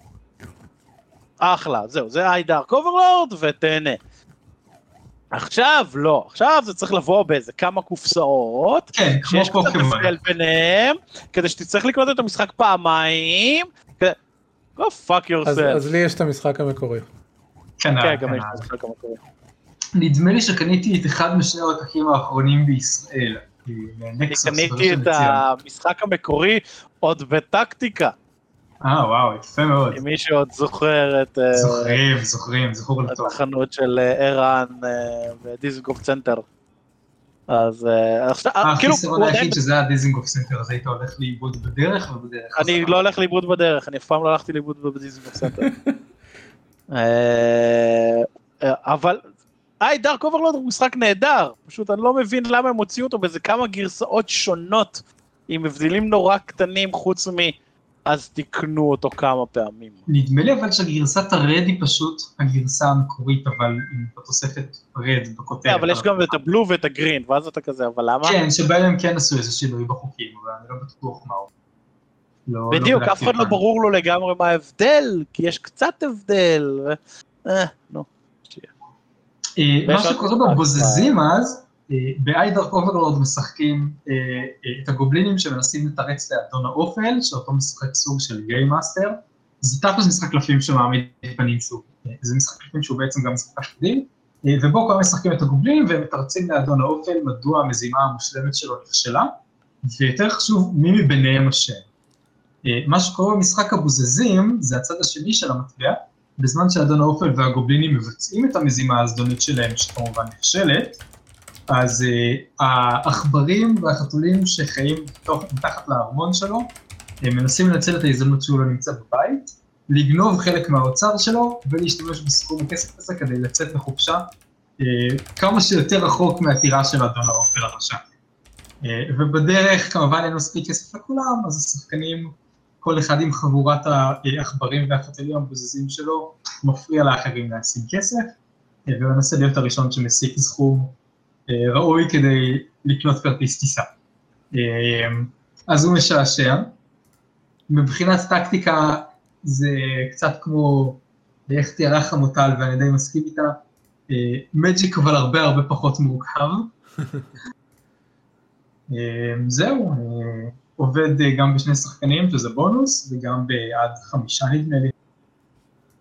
אחלה, זהו, זה היידארק אוברלורד ותהנה. עכשיו לא, עכשיו זה צריך לבוא באיזה כמה קופסאות, כן, שיש קצת הבדל ביניהם, כדי שתצטרך לקנות את המשחק פעמיים, כדי... go fuck yourself. אז, אז לי יש את המשחק המקורי. כן, כן, גם יש את המשחק המקורי. נדמה לי שקניתי את אחד משני העותקים האחרונים בישראל. אני קניתי את המשחק המקורי עוד בטקטיקה. אה, וואו, יפה מאוד. אם מישהו עוד זוכר את... זוכרים, זוכרים, זוכר לטוב. את החנות של ערן ודיזינגוף צנטר. אז... החיסרון היחיד שזה היה דיזינגוף צנטר, אז היית הולך לאיבוד בדרך ובדרך. אני לא הולך לאיבוד בדרך, אני אף פעם לא הלכתי לאיבוד בדיזינגוף צנטר. אבל... היי, דארק אוברלורד הוא משחק נהדר, פשוט אני לא מבין למה הם הוציאו אותו באיזה כמה גרסאות שונות, עם הבדלים נורא קטנים חוץ מ... אז תקנו אותו כמה פעמים. נדמה לי אבל שגרסת הרד היא פשוט הגרסה המקורית, אבל עם התוספת רד בכותרת. אבל יש גם את הבלו ואת הגרין, ואז אתה כזה, אבל למה? כן, שבהם הם כן עשו איזה שינוי בחוקים, אבל אני לא בטוח מהו. בדיוק, אף אחד לא ברור לו לגמרי מה ההבדל, כי יש קצת הבדל, אה, נו. מה שקורה בבוזזים אז, באיידארק אוברלורד משחקים את הגובלינים שמנסים לתרץ לאדון האופל, שאותו משחק סוג של גיימאסטר, זה תכלס משחק קלפים שמעמיד פנים שוב, זה משחק קלפים שהוא בעצם גם משחק קלפים, ובו כבר משחקים את הגובלינים והם מתרצים לאדון האופל מדוע המזימה המושלמת שלו נכשלה, ויותר חשוב מי מביניהם השם. מה שקורה במשחק הבוזזים זה הצד השני של המטבע, בזמן שאדון האופל והגובלינים מבצעים את המזימה הזדונית שלהם, שכמובן נכשלת, אז uh, העכברים והחתולים שחיים מתחת לארמון שלו, הם מנסים לנצל את ההזדמנות שהוא לא נמצא בבית, לגנוב חלק מהאוצר שלו, ולהשתמש בסכום הכסף הזה כדי לצאת לחופשה, uh, כמה שיותר רחוק מהטירה של אדון האופל הרשע. Uh, ובדרך כמובן אין מספיק כסף לכולם, אז השחקנים, כל אחד עם חבורת העכברים והחתולים הבוזזים שלו, מפריע לאחרים להשיג כסף, ומנסה להיות הראשון שמסיק סכום ראוי כדי לקנות כרטיס טיסה. אז הוא משעשע. מבחינת טקטיקה זה קצת כמו איך תיארה חמוטל ואני די מסכים איתה, מג'יק אבל הרבה הרבה פחות מורכב. זהו. עובד גם בשני שחקנים, שזה בונוס, וגם בעד חמישה נדמה לי.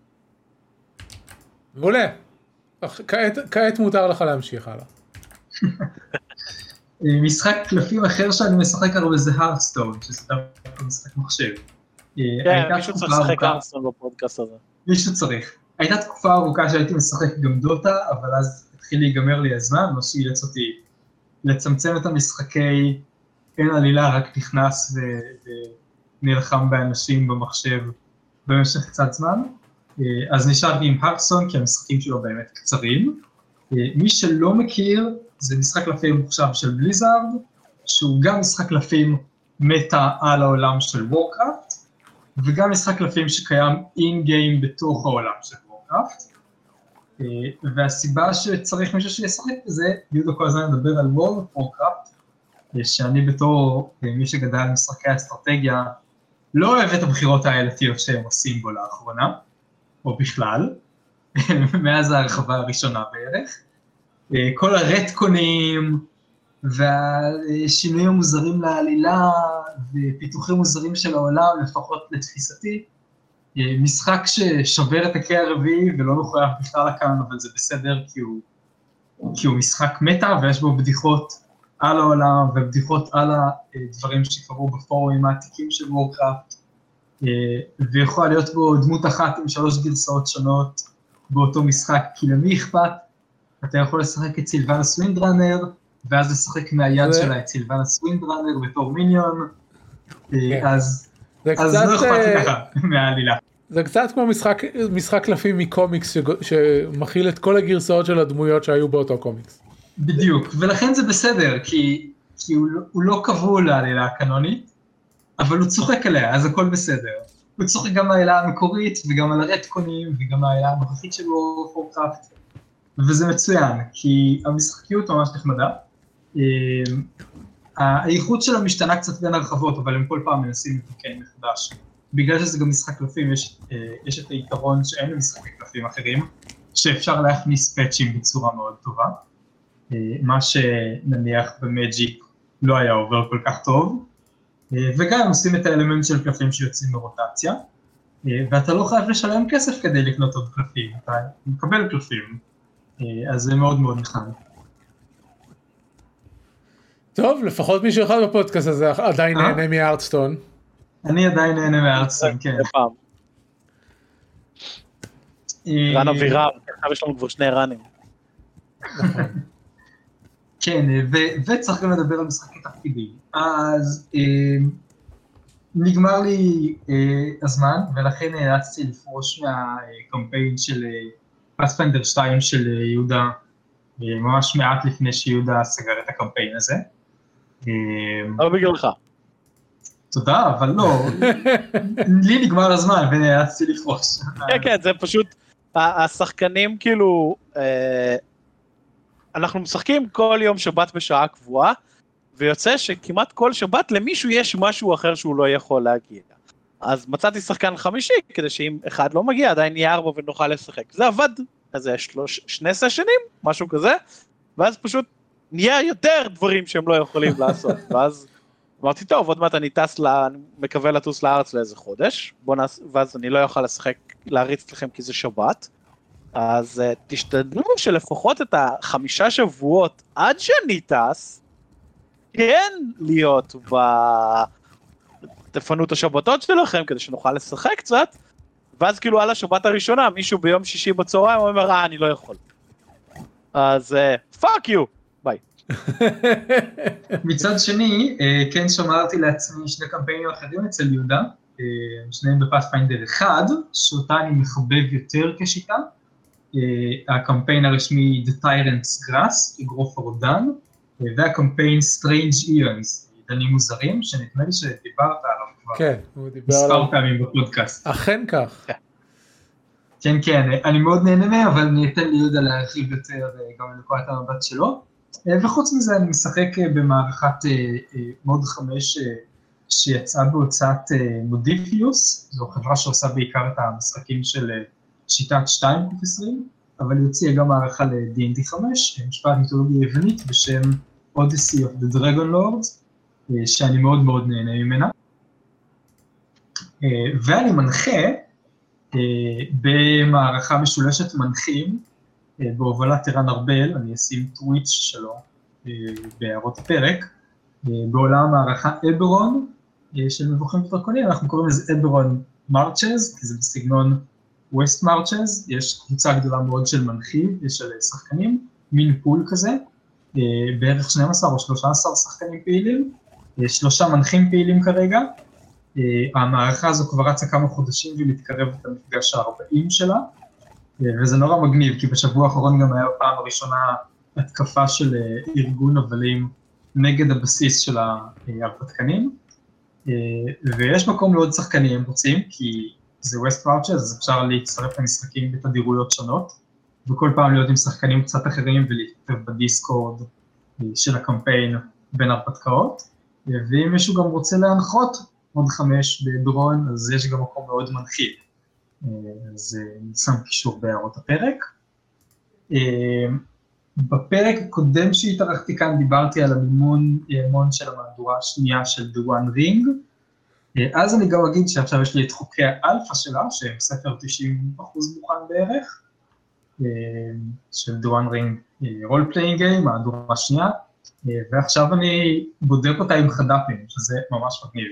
מעולה. כעת, כעת מותר לך להמשיך הלאה. משחק קלפים אחר שאני משחק הרבה זה הרדסטון, שזה דווקא משחק מחשב. כן, מישהו צריך לשחק הרדסטון בפודקאסט הזה. מישהו צריך. הייתה תקופה ארוכה שהייתי משחק גם דוטה, אבל אז התחיל להיגמר לי הזמן, מה שאילץ אותי לצמצם את המשחקי, אין עלילה, רק נכנס ונלחם באנשים במחשב במשך קצת זמן. אז נשארתי עם הרדסטון, כי המשחקים שלו באמת קצרים. מי שלא מכיר, זה משחק קלפים מוחשב של בליזארד, שהוא גם משחק קלפים מטה על העולם של וורקראפט, וגם משחק קלפים שקיים אין-גיים בתוך העולם של וורקראפט. והסיבה שצריך מישהו שישחק בזה, יהודה כל הזמן מדבר על וורלד וורקראפט, שאני בתור מי שגדל על משחקי אסטרטגיה, לא אוהב את הבחירות האלתיות שהם עושים בו לאחרונה, או בכלל, מאז ההרחבה הראשונה בערך. כל הרטקונים והשינויים המוזרים לעלילה ופיתוחים מוזרים של העולם, לפחות לתפיסתי, משחק ששובר את הקי הרביעי ולא מחויב בכלל לכאן, אבל זה בסדר כי הוא, כי הוא משחק מטה ויש בו בדיחות על העולם ובדיחות על הדברים שקרו בפורומים העתיקים של וורקראפט, ויכולה להיות בו דמות אחת עם שלוש גרסאות שונות באותו משחק, כי למי אכפת? אתה יכול לשחק את סילבנוס ווינדראנר, ואז לשחק מהיד שלה את סילבנוס ווינדראנר בתור מיניון, אז לא אכפת לי ככה מהעלילה. זה קצת כמו משחק קלפים מקומיקס שמכיל את כל הגרסאות של הדמויות שהיו באותו קומיקס. בדיוק, ולכן זה בסדר, כי הוא לא כבול לעלילה הקנונית, אבל הוא צוחק עליה, אז הכל בסדר. הוא צוחק גם מהעלילה המקורית, וגם על הרטקונים, וגם העלילה הנוכחית שלו, וורקראפט. וזה מצוין, כי המשחקיות ממש נחמדה. האיכות שלה משתנה קצת בין הרחבות, אבל הם כל פעם מנסים לתקן מחדש. בגלל שזה גם משחק קלפים, יש, יש את היתרון שאין למשחקי קלפים אחרים, שאפשר להכניס פאצ'ים בצורה מאוד טובה, מה שנניח במג'יק לא היה עובר כל כך טוב, וגם עושים את האלמנט של קלפים שיוצאים מרוטציה, ואתה לא חייב לשלם כסף כדי לקנות עוד קלפים, אתה מקבל קלפים. אז זה מאוד מאוד נחמד. טוב, לפחות מישהו אחד בפודקאסט הזה עדיין נהנה מהרדסטון. אני עדיין נהנה מהרדסטון, כן. רן אבירם, עכשיו יש לנו כבר שני רנים. כן, וצריך גם לדבר על משחקי תפקידים. אז נגמר לי הזמן, ולכן נאלצתי לפרוש מהקמפיין של פאת'פיינדר שתיים של יהודה, ממש מעט לפני שיהודה סגר את הקמפיין הזה. לא בגללך. תודה, אבל לא, לי נגמר הזמן ונאלצתי לפרוש. כן, כן, זה פשוט, השחקנים כאילו, אנחנו משחקים כל יום שבת בשעה קבועה, ויוצא שכמעט כל שבת למישהו יש משהו אחר שהוא לא יכול להגיע. אז מצאתי שחקן חמישי, כדי שאם אחד לא מגיע, עדיין יהיה ארבע ונוכל לשחק. זה עבד, אז יש שלוש, שני סשנים, משהו כזה, ואז פשוט נהיה יותר דברים שהם לא יכולים לעשות. ואז אמרתי, טוב, עוד מעט אני טס, לה, אני מקווה לטוס לארץ לאיזה חודש, בוא נעש, ואז אני לא יוכל לשחק, להריץ לכם כי זה שבת, אז uh, תשתדלו שלפחות את החמישה שבועות עד שאני טס, כן להיות ב... תפנו את השבתות שלכם כדי שנוכל לשחק קצת, ואז כאילו על השבת הראשונה, מישהו ביום שישי בצהריים אומר, אה, אני לא יכול. אז פאק יו, ביי. מצד שני, כן שמרתי לעצמי שני קמפיינים אחרים אצל יהודה, שניהם בפאת'פיינדר אחד, שאותה אני מחבב יותר כשיטה, הקמפיין הרשמי The Tyrant's Grass, אגרוף הרודן, והקמפיין Strange Eons, עידנים מוזרים, שנדמה לי שדיברת עליו כבר. כן, הוא דיבר עליו. מספר פעמים בפודקאסט. אכן כך. כן, כן, אני מאוד נהנה מהם, אבל אני אתן ליהודה להרחיב יותר גם לנקודת המבט שלו. וחוץ מזה אני משחק במערכת מוד חמש שיצאה בהוצאת מודיפיוס, זו חברה שעושה בעיקר את המשחקים של שיטת שתיים נקודה עשרים, אבל היא הוציאה גם מערכה ל-די אנד די חמש, משפט מיתולוגיה יוונית בשם Odyssey of the Dragon Lords, שאני מאוד מאוד נהנה ממנה. ואני מנחה במערכה משולשת מנחים, בהובלת ערן ארבל, אני אשים טוויץ' שלו בהערות הפרק, בעולם המערכה אברון של מבוכים ודרקונים, אנחנו קוראים לזה אברון מרצ'ז, כי זה בסגנון ווסט מרצ'ז, יש קבוצה גדולה מאוד של מנחים, יש של שחקנים, מין פול כזה, בערך שנים עשר או שלושה עשר שחקנים פעילים, שלושה מנחים פעילים כרגע, המערכה הזו כבר רצה כמה חודשים והיא מתקרבת למפגש ה-ארבעים שלה, וזה נורא מגניב, כי בשבוע האחרון גם היה פעם הראשונה התקפה של ארגון נבלים נגד הבסיס של ההרפתקנים, ויש מקום לעוד שחקנים הם רוצים, כי זה ווסט מרצ'ז, אז אפשר להצטרף למשחקים בתדירויות שונות, וכל פעם להיות עם שחקנים קצת אחרים ולהתכתב בדיסקורד של הקמפיין בין הרפתקאות, ואם מישהו גם רוצה להנחות עוד חמש בדרון, אז יש גם מקום מאוד מנחיל. אז אני שם קישור בהערות הפרק. בפרק הקודם שהתארחתי כאן דיברתי על המימון של המהדורה השנייה של The One Ring, אז אני גם אגיד שעכשיו יש לי את חוקי האלפא שלה, שהם ספר תשעים אחוז מוכן בערך, של The One Ring Role Playing Game, מהדורה השנייה, ועכשיו אני בודק אותה עם חד"פים, שזה ממש מגניב.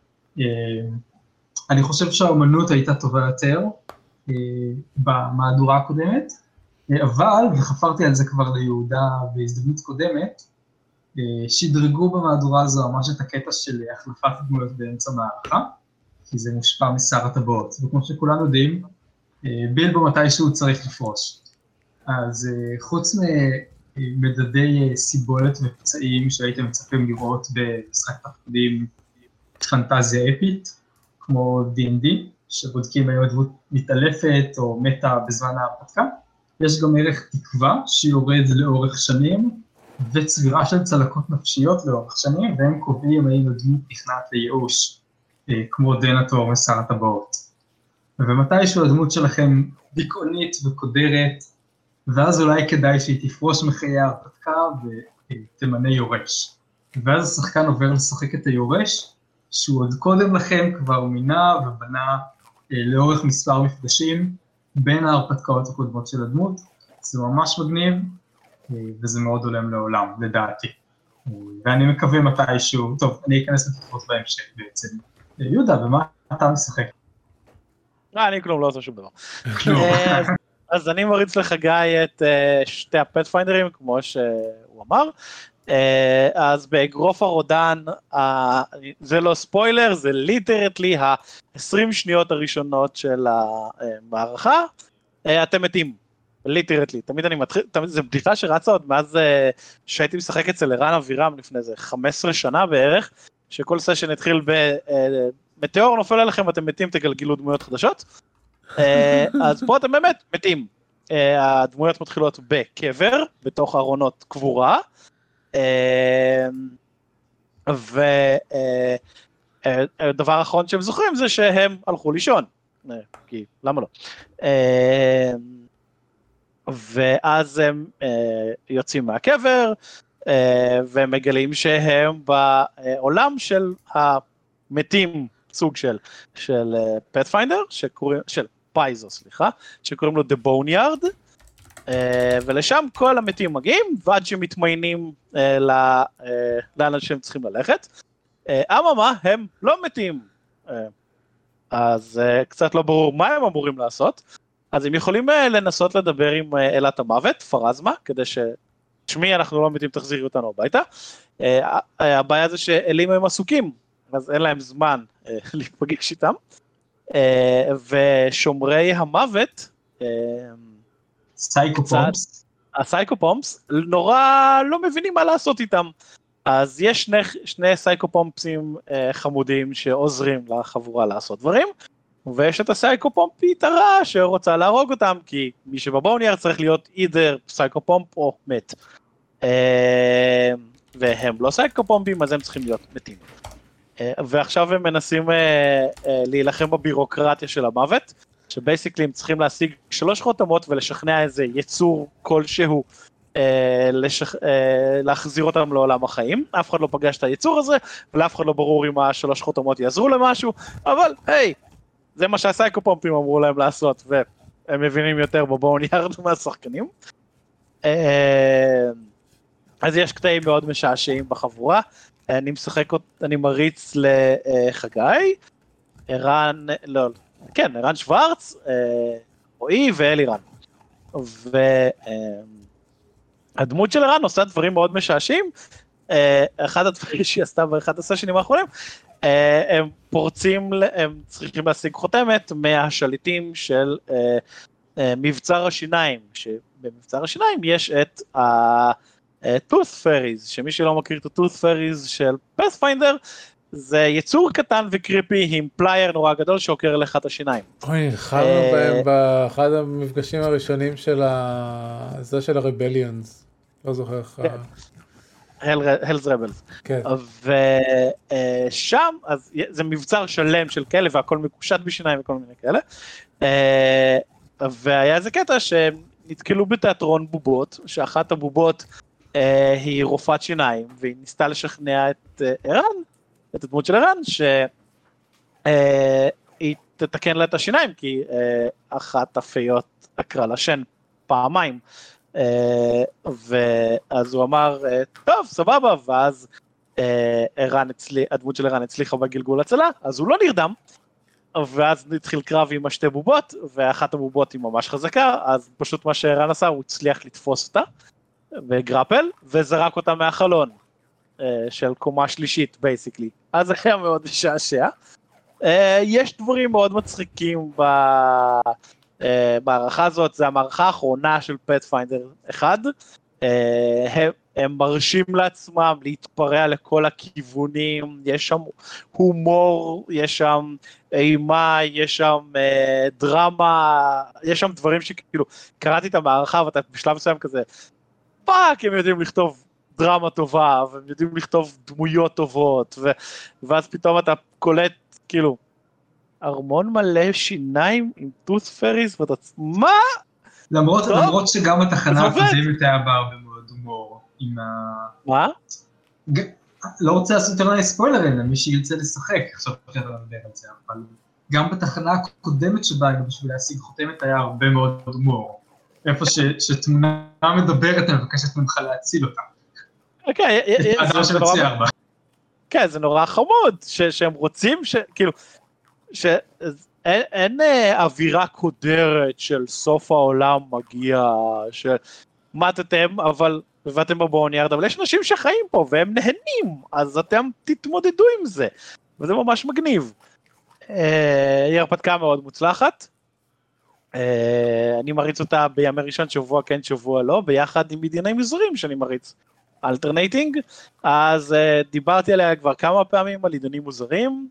אני חושב שהאומנות הייתה טובה יותר במהדורה הקודמת, אבל, וחפרתי על זה כבר ליהודה בהזדמנות קודמת, שדרגו במהדורה הזו ממש את הקטע של החלפת דמויות באמצע מערכה, כי זה מושפע משר הטבעות, וכמו שכולנו יודעים, בילבו מתישהו צריך לפרוש. אז חוץ ממדדי סיבולת ופצעים שהייתם מצפים לראות במשחק תפקידים פנטזיה אפית, כמו די אנד די, שבודקים האם הדמות מתעלפת או מתה בזמן ההרפתקה, יש גם ערך תקווה שיורד לאורך שנים, וצבירה של צלקות נפשיות לאורך שנים, והם קובעים האם הדמות נכנעת לייאוש, כמו דנטור משר הטבעות. ומתישהו הדמות שלכם דיכאונית וקודרת, ואז אולי כדאי שהיא תפרוש מחיי ההרפתקה ותמנה יורש. ואז השחקן עובר לשחק את היורש, שהוא עוד קודם לכן כבר מינה ובנה לאורך מספר מפגשים, בין ההרפתקאות הקודמות של הדמות, זה ממש מגניב, וזה מאוד עולם לעולם, לדעתי. ואני מקווה מתישהו, טוב, אני אכנס לתקופות בהמשך בעצם. יהודה, ומה אתה משחק? לא, אני כלום, לא עושה שום דבר. אז אני מריץ לחגי את שתי הפטפיינדרים, כמו שהוא אמר, אז באגרוף הרודן, זה לא ספוילר, זה ליטרטלי ה-עשרים שניות הראשונות של המערכה, אתם מתים, ליטרטלי, תמיד אני מתחיל, זו בדיחה שרצה עוד מאז שהייתי משחק אצל ערן אבירם לפני זה חמש עשרה שנה בערך, שכל סשן התחיל במטאור נופל עליכם, אתם מתים, תגלגלו דמויות חדשות, אז פה אתם באמת מתים, הדמויות מתחילות בקבר, בתוך ארונות קבורה, ודבר האחרון שהם זוכרים זה שהם הלכו לישון, כי למה לא? ואז הם יוצאים מהקבר, והם מגלים שהם בעולם של המתים, סוג של, של פאת'פיינדר, של פייזו, סליחה, שקוראים לו The Boneyard, ולשם כל המתים מגיעים, ועד שמתמיינים לאן שהם צריכים ללכת. אממה, הם לא מתים, אז קצת לא ברור מה הם אמורים לעשות, אז הם יכולים לנסות לדבר עם אלת המוות, פרזמה, כדי ששמי אנחנו לא מתים, תחזירי אותנו הביתה. הבעיה זה שאלים הם עסוקים, אז אין להם זמן להיפגש איתם, ושומרי המוות, סייקופומפס. הסייקופומפס, נורא לא מבינים מה לעשות איתם. אז יש שני, שני סייקופומפסים אה, חמודים שעוזרים לחבורה לעשות דברים, ויש את הסייקופומפית הרע שרוצה להרוג אותם, כי מי שבבוניאר צריך להיות either סייקופומפ או מת. אה, והם לא סייקופומפים, אז הם צריכים להיות מתים. אה, ועכשיו הם מנסים אה, אה, להילחם בבירוקרטיה של המוות, שבייסיקלי הם צריכים להשיג שלוש חותמות ולשכנע איזה יצור כלשהו, אה, לשכ... אה, להחזיר אותם לעולם החיים. אף אחד לא פגש את היצור הזה, ולאף אחד לא ברור אם השלוש חותמות יעזרו למשהו, אבל היי, זה מה שהסייקופומפים אמרו להם לעשות, והם מבינים יותר בבוניארד מהשחקנים. אז יש קטעים מאוד משעשעים בחבורה, אני משחק, אני מריץ לחגי, ערן, לא, כן, ערן שוורץ, רועי ואלירן. והדמות של ערן עושה דברים מאוד משעשעים, אחד הדברים שהיא עשתה באחד הסשנים האחרונים, הם פורצים, הם צריכים להשיג חותמת מהשליטים של מבצר השיניים, שבמבצר השיניים יש את ה-Tooth Fairies, שמי שלא מכיר את ה-Tooth Fairies של Pathfinder, זה יצור קטן וקריפי עם פלייר נורא גדול שעוקר לך את השיניים. אוי, נלחמנו בהם באחד המפגשים הראשונים של זה של הרבליונס, לא זוכר איך... Hell's Rebels. ושם, אז זה מבצר שלם של כאלה, והכל מקושט בשיניים וכל מיני כאלה. והיה איזה קטע שהם נתקלו בתיאטרון בובות, שאחת הבובות היא רופאת שיניים, והיא ניסתה לשכנע את ערן, את הדמות של ערן, שהיא תתקן לה את השיניים, כי אחת הפיות עקרה לה שן פעמיים. ואז הוא אמר, טוב, סבבה, ואז ערן אצלי, הדמות של ערן הצליחה בגלגול הצלה, אז הוא לא נרדם, ואז התחיל קרב עם השתי בובות, ואחת הבובות היא ממש חזקה, אז פשוט מה שערן עשה, הוא הצליח לתפוס אותה, בגרפל, וזרק אותה מהחלון, של קומה שלישית, בייסיקלי. אז זה היה מאוד משעשע. יש דברים מאוד מצחיקים ב... מערכה הזאת, זה המערכה האחרונה של פאת'פיינדר אחד, הם, הם מרשים לעצמם להתפרע לכל הכיוונים, יש שם הומור, יש שם אימה, יש שם אה, דרמה, יש שם דברים שכאילו, קראתי את המערכה ואתה בשלב מסוים כזה, פאק, הם יודעים לכתוב דרמה טובה, והם יודעים לכתוב דמויות טובות, ו, ואז פתאום אתה קולט, כאילו, ארמון מלא שיניים עם טוס פריס, ואתה... מה? למרות, למרות שגם התחנה הקודמת היה בה הרבה מאוד הומור, עם ה... מה? לא רוצה לעשות יותר ספוילרים, למי שירצה לשחק, עכשיו אחרי אתה מדבר על זה, אבל גם בתחנה הקודמת שבה, בשביל להשיג חותמת, היה הרבה מאוד הומור. איפה שתמונה מדברת, אני מבקשת ממך להציל אותה. כן, אדם שמציע בה. כן, זה נורא חמוד, שהם רוצים, כאילו, שאין אווירה קודרת של סוף העולם מגיע, שמטתם, אבל, ואתם בבוניארד, אבל יש אנשים שחיים פה, והם נהנים, אז אתם תתמודדו עם זה, וזה ממש מגניב. היא הרפתקה מאוד מוצלחת, אני מריץ אותה בימי ראשון, שבוע כן, שבוע לא, ביחד עם מדיני מזורים שאני מריץ, אלטרנטינג, אז דיברתי עליה כבר כמה פעמים על עידונים מוזרים,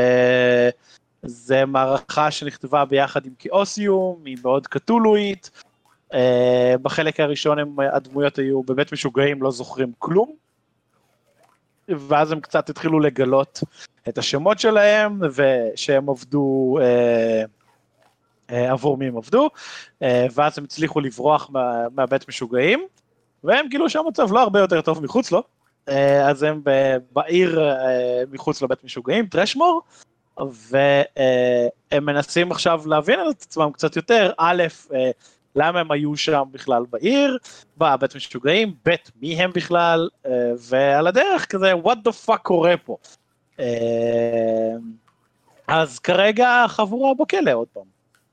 זה מערכה שנכתבה ביחד עם כאוסיום, היא מאוד קטולואית, בחלק הראשון הם, הדמויות היו באמת משוגעים, לא זוכרים כלום, ואז הם קצת התחילו לגלות את השמות שלהם, ושהם עבדו, עבור מי הם עבדו, ואז הם הצליחו לברוח מהבית משוגעים, והם גילו שהמצב לא הרבה יותר טוב מחוץ לו, אז הם בעיר מחוץ לבית משוגעים, טרשמור, והם מנסים עכשיו להבין את עצמם קצת יותר, א', למה הם היו שם בכלל בעיר, בבית משוגעים, ב', מי הם בכלל, ועל הדרך כזה, what the fuck קורה פה. אז כרגע חבורה בכלא עוד פעם.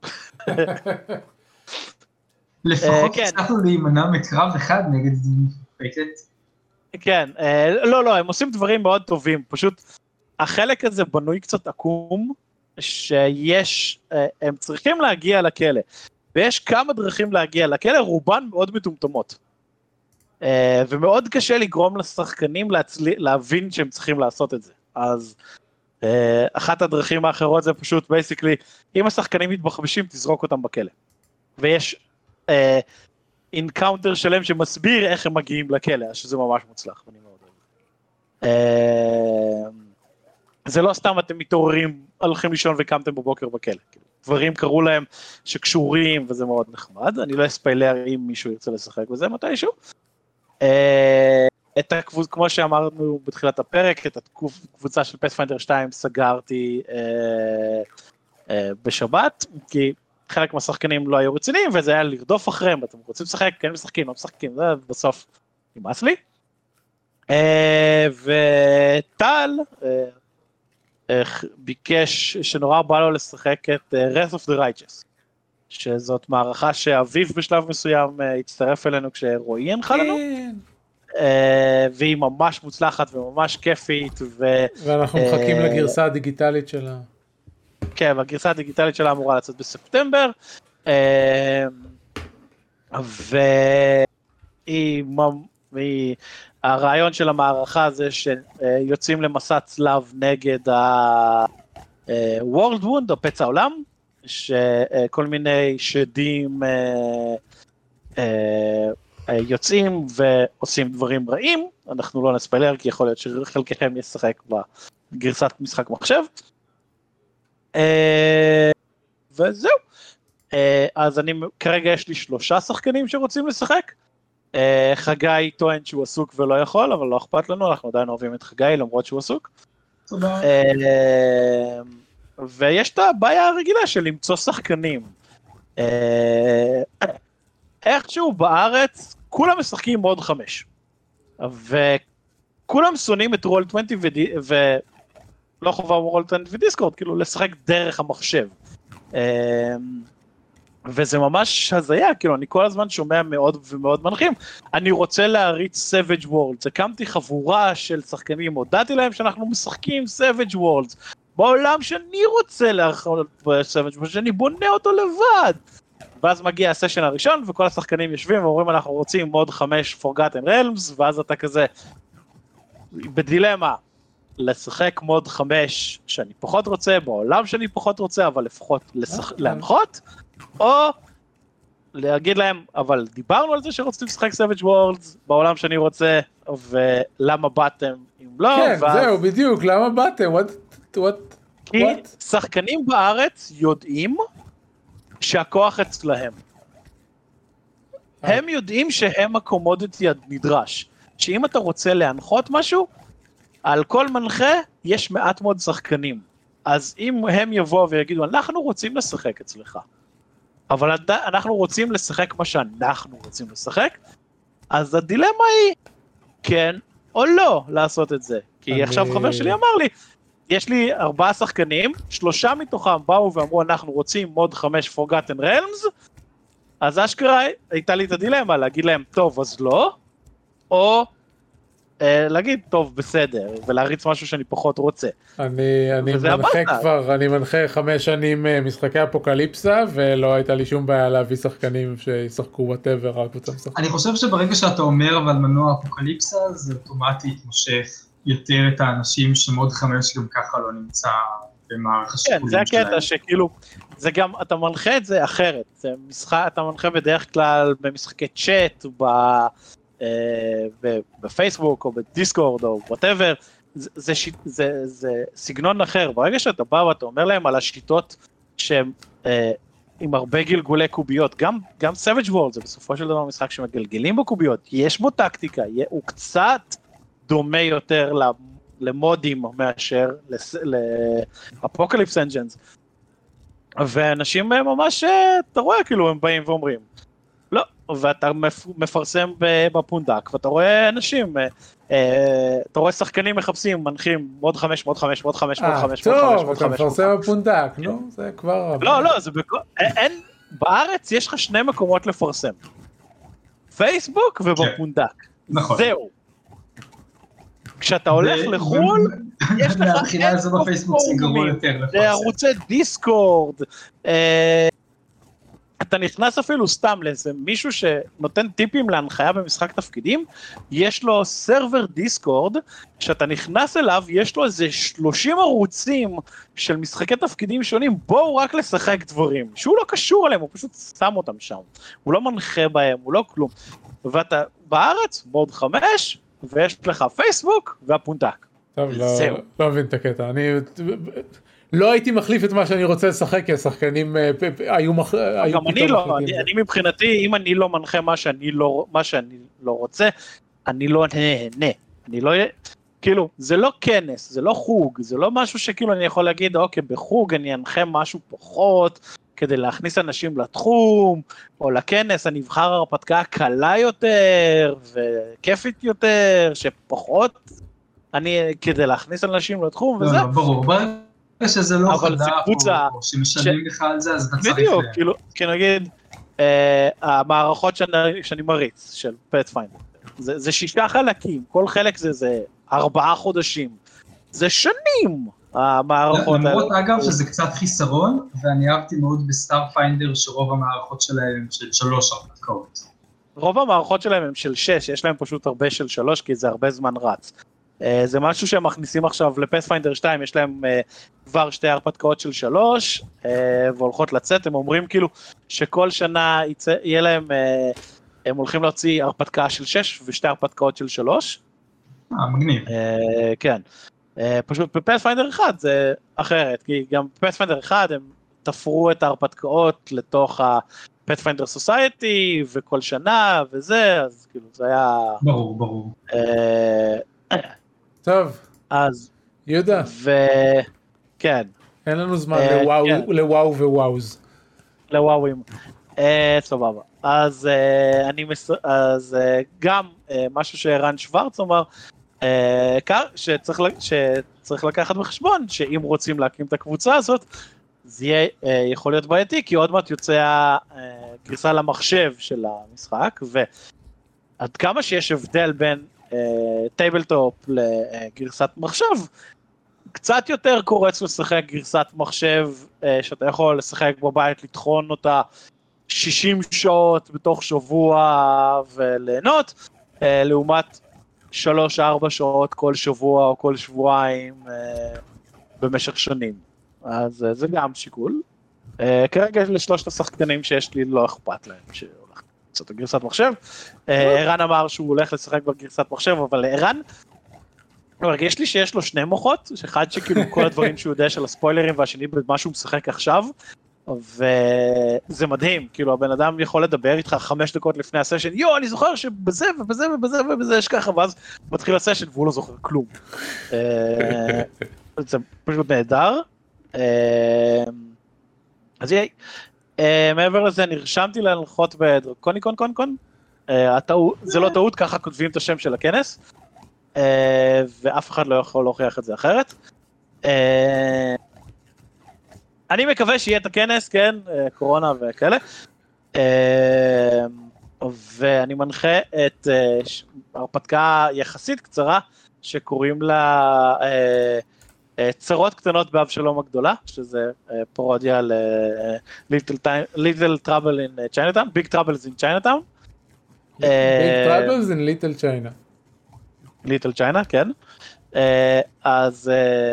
לפחות הצלחנו להימנע מקרב אחד נגד מפקדת. כן, לא, לא, הם עושים דברים מאוד טובים, פשוט החלק הזה בנוי קצת עקום, שיש, הם צריכים להגיע לכלא, ויש כמה דרכים להגיע לכלא, רובן מאוד מטומטומות, ומאוד קשה לגרום לשחקנים להצלי, להבין שהם צריכים לעשות את זה, אז אחת הדרכים האחרות זה פשוט, basically, אם השחקנים מתבחבשים, תזרוק אותם בכלא, ויש אינקאונטר שלם שמסביר איך הם מגיעים לכלא, שזה ממש מוצלח, ואני מאוד אוהב. זה לא סתם אתם מתעוררים, הולכים לישון וקמתם בבוקר בכלא, דברים קראו להם שקשורים, וזה מאוד נחמד, אני לא אספיילר אם מישהו ירצה לשחק בזה מתישהו. את הקבוצה, כמו שאמרנו בתחילת הפרק, את הקבוצה של פאת'פיינדר שתיים סגרתי בשבת, כי חלק מהשחקנים לא היו רציניים, וזה היה לרדוף אחריהם, אתם רוצים לשחק, כן משחקים, לא משחקים, זה בסוף נמאס לי. וטל ביקש שנורא בא לו לשחק את Wrath of the Righteous, שזאת מערכה שאביב בשלב מסוים הצטרף אלינו כשרועי הנחה לנו, והיא ממש מוצלחת וממש כיפית. ואנחנו מחכים לגרסה הדיגיטלית שלה. כן, הגרסה הדיגיטלית שלה אמורה לצאת בספטמבר, והיא, הרעיון של המערכה זה שיוצאים למסע צלב נגד ה-World Wound, או פצע העולם, שכל מיני שדים יוצאים ועושים דברים רעים, אנחנו לא נספיילר כי יכול להיות שחלקכם ישחק בגרסת משחק מחשב, וזהו. אז אני, כרגע יש לי שלושה שחקנים שרוצים לשחק, חגי טוען שהוא עסוק ולא יכול, אבל לא אכפת לנו, אנחנו עדיין אוהבים את חגי למרות שהוא עסוק. תודה. ויש את הבעיה הרגילה של למצוא שחקנים. איכשהו בארץ, כולם משחקים מוד חמש, וכולם שונאים את רול עשרים ולא חובה רול עשרים ודיסקורד, כאילו לשחק דרך המחשב. וזה ממש הזיה, כאילו אני כל הזמן שומע מאוד ומאוד מנחים, אני רוצה להריץ Savage Worlds, הקמתי חבורה של שחקנים, הודעתי להם שאנחנו משחקים Savage Worlds, בעולם שאני רוצה להרחות ב-Savage Worlds, שאני בונה אותו לבד, ואז מגיע הסשן הראשון, וכל השחקנים יושבים ואומרים אנחנו רוצים מוד חמש Forgotten Realms, ואז אתה כזה, בדילמה, לשחק מוד חמש שאני פחות רוצה, בעולם שאני פחות רוצה, אבל לפחות להנחות, או להגיד להם, אבל דיברנו על זה שרוצים לשחק Savage Worlds בעולם שאני רוצה, ולמה באתם אם לא? כן, זהו, בדיוק, למה באתם? What? כי שחקנים בארץ יודעים שהכוח אצלהם. הם יודעים שהם הקומודיטי הנדרש, שאם אתה רוצה להנחות משהו, על כל מנחה יש מעט מאוד שחקנים, אז אם הם יבואו ויגידו, אנחנו רוצים לשחק אצלך, אבל אנחנו רוצים לשחק מה שאנחנו רוצים לשחק, אז הדילמה היא כן או לא לעשות את זה. כי אני... עכשיו חבר שלי אמר לי, יש לי ארבעה שחקנים, שלושה מתוכם באו ואמרו אנחנו רוצים מוד חמש Forgotten Realms, אז אשכרה הייתה לי את הדילמה, להגיד להם טוב אז לא, או להגיד טוב בסדר, ולהריץ משהו שאני פחות רוצה. אני, אני מנחה כבר, אני מנחה חמש שנים משחקי אפוקליפסה, ולא הייתה לי שום בעיה להביא שחקנים שישחקו whatever, רק קבוצה משחקת. אני חושב שברגע שאתה אומר אבל מנוע אפוקליפסה, זה אוטומטית מושך יותר את האנשים שמוד חמש גם ככה לא נמצא במערך השיקולים שלהם. כן, זה הקטע שכאילו, זה גם, אתה מנחה את זה אחרת, זה משחק, אתה מנחה בדרך כלל במשחקי צ'אט, ב... בפייסבוק או בדיסקורד או whatever, זה, זה, זה, זה סגנון אחר. ברגע שאתה בא ואתה אומר להם על השיטות שהם אה, עם הרבה גלגולי קוביות, גם, גם Savage World זה בסופו של דבר משחק שמגלגלים בקוביות, יש בו טקטיקה, הוא קצת דומה יותר למודים מאשר לאפוקליפס אנג'נס, ואנשים ממש, אתה רואה כאילו הם באים ואומרים, לא, ואתה מפרסם בפונדק, ואתה רואה אנשים, אתה רואה שחקנים מחפשים, מנחים, מוד חמש, מוד חמש, מוד חמש, מוד חמש, מוד חמש, טוב, אתה מפרסם בפונדק, נו, זה כבר... לא, לא, זה בכל... אין... בארץ יש לך שני מקומות לפרסם. פייסבוק ובפונדק. נכון. זהו. כשאתה הולך לחול, יש לך אין פורמים, לערוצי דיסקורד, אתה נכנס אפילו סתם לאיזה מישהו שנותן טיפים להנחיה במשחק תפקידים, יש לו סרבר דיסקורד, שאתה נכנס אליו, יש לו איזה שלושים ערוצים של משחקי תפקידים שונים, בואו רק לשחק דברים, שהוא לא קשור אליהם, הוא פשוט שם אותם שם, הוא לא מנחה בהם, הוא לא כלום, ואתה בארץ, מוד חמש, ויש לך פייסבוק והפונדק. טוב, לא, לא מבין את הקטע, אני... לא הייתי מחליף את מה שאני רוצה לשחק, כי השחקנים היו מח... גם אני לא, אני, אני מבחינתי, אם אני לא מנחה מה שאני לא, מה שאני לא רוצה, אני לא נהנה. אני לא... כאילו, זה לא כנס, זה לא חוג, זה לא משהו שכאילו אני יכול להגיד, אוקיי, בחוג אני אנחה משהו פחות, כדי להכניס אנשים לתחום, או לכנס, אני אבחר הרפתקה קלה יותר, וכיפית יותר, שפחות, אני, כדי להכניס אנשים לתחום, וזה. לא, לא, ברור, ברגע שזה לא חדש, קבוצה, או שמשלמים לך על זה, אז אתה צריך... בדיוק, כאילו, כי נגיד, אה, המערכות שאני, שאני מריץ, של פאת'פיינדר, זה, זה שישה חלקים, כל חלק זה, זה ארבעה חודשים, זה שנים, המערכות האלה. למרות אגב שזה קצת חיסרון, ואני אהבתי מאוד בסטארפיינדר שרוב המערכות שלהם הם של שלוש הרפתקאות. רוב המערכות שלהם הם של שש, יש להם פשוט הרבה של שלוש, כי זה הרבה זמן רץ. זה משהו שהם מכניסים עכשיו לפאת'פיינדר שתיים, יש להם כבר שתי הרפתקאות של שלוש, והולכות לצאת, הם אומרים כאילו שכל שנה יהיה להם, הם הולכים להוציא הרפתקה של שש ושתי הרפתקאות של שלוש. אה, מגניב. כן. פשוט בפאת'פיינדר אחד זה אחרת, כי גם בפאת'פיינדר אחד הם תפרו את ההרפתקאות לתוך הפאת'פיינדר סוסייטי, וכל שנה וזה, אז כאילו זה היה... ברור, ברור. טוב, אז... יהודה. וכן. אין לנו זמן לוואו ווואוז. לוואוים. סבבה. אז אני מס... אז גם משהו שערן שוורץ אמר, שצריך, שצריך לקחת בחשבון, שאם רוצים להקים את הקבוצה הזאת, זה יהיה, יכול להיות בעייתי, כי עוד מעט יוצא גרסה למחשב של המשחק, ועד כמה שיש הבדל בין טייבלטופ לגרסת מחשב, קצת יותר קורץ לשחק גרסת מחשב, שאתה יכול לשחק בבית, לטחון אותה שישים שעות בתוך שבוע וליהנות, לעומת שלוש ארבע שעות כל שבוע או כל שבועיים במשך שנים. אז זה גם שיקול. כרגע לשלושת השחקנים שיש לי לא אכפת להם שהולך לעשות גרסת מחשב. ערן אמר שהוא הולך לשחק בגרסת מחשב, אבל ערן, מרגיש לי שיש לו שני מוחות, אחד שכאילו כל הדברים שהוא יודע של הספוילרים, והשני במה שהוא משחק עכשיו, וזה מדהים, כאילו הבן אדם יכול לדבר איתך חמש דקות לפני הסשן, יו, אני זוכר שבזה ובזה ובזה ובזה יש ככה, ואז מתחיל הסשן והוא לא זוכר כלום. זה פשוט נהדר. אז יאי, מעבר לזה נרשמתי להנחות בדרקוני קון קון קון, זה לא טעות, ככה כותבים את השם של הכנס, ואף אחד לא יכול להוכיח את זה אחרת. אני מקווה שיהיה את הכנס, כן, קורונה וכאלה, ואני מנחה את הרפתקה יחסית קצרה, שקוראים לה צרות קטנות באבשלום הגדולה, שזה פרודיה ל-Little Trouble in Chinatown, Big Troubles in Chinatown. Big Troubles in Little China. Little China, כן. אז...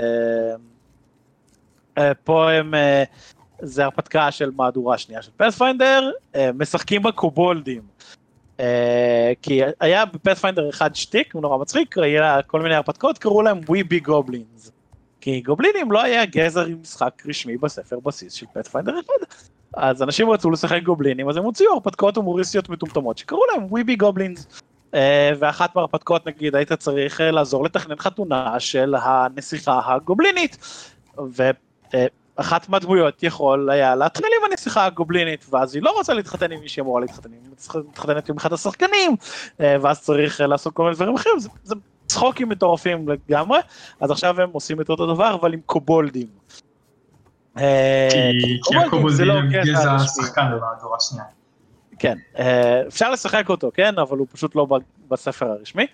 פה הם, זה הרפתקה של מהדורה שנייה של פאת'פיינדר, משחקים בקובולדים, כי היה בפאת'פיינדר אחד שטיק, הוא נורא מצחיק, היה כל מיני הרפתקאות, קראו להם We Be Goblins, כי גובלינים לא היה גזר עם משחק רשמי בספר בסיס של פאת'פיינדר אחד, אז אנשים רצו לשחק גובלינים, אז הם הוציאו הרפתקאות הומוריסטיות מטומטמות, שקראו להם We Be Goblins, ואחת מהרפתקאות נגיד, היית צריך לעזור לתכנן חתונה של הנסיכה הגובלינית, ו... אחת מהדמויות יכול היה להתחיל עם הנסיכה הגובלינית, ואז היא לא רוצה להתחתן עם מי שאמורה להתחתן, היא מתחתנת עם אחד השחקנים, ואז צריך לעשות כל מיני דברים אחרים, זה, זה צחוקים מטורפים לגמרי, אז עכשיו הם עושים את אותו דבר, אבל עם קובולדים. כי הקובולדים הם גזע שחקן במהדורה השנייה. כן, אפשר לשחק אותו, כן, אבל הוא פשוט לא בספר הרשמי.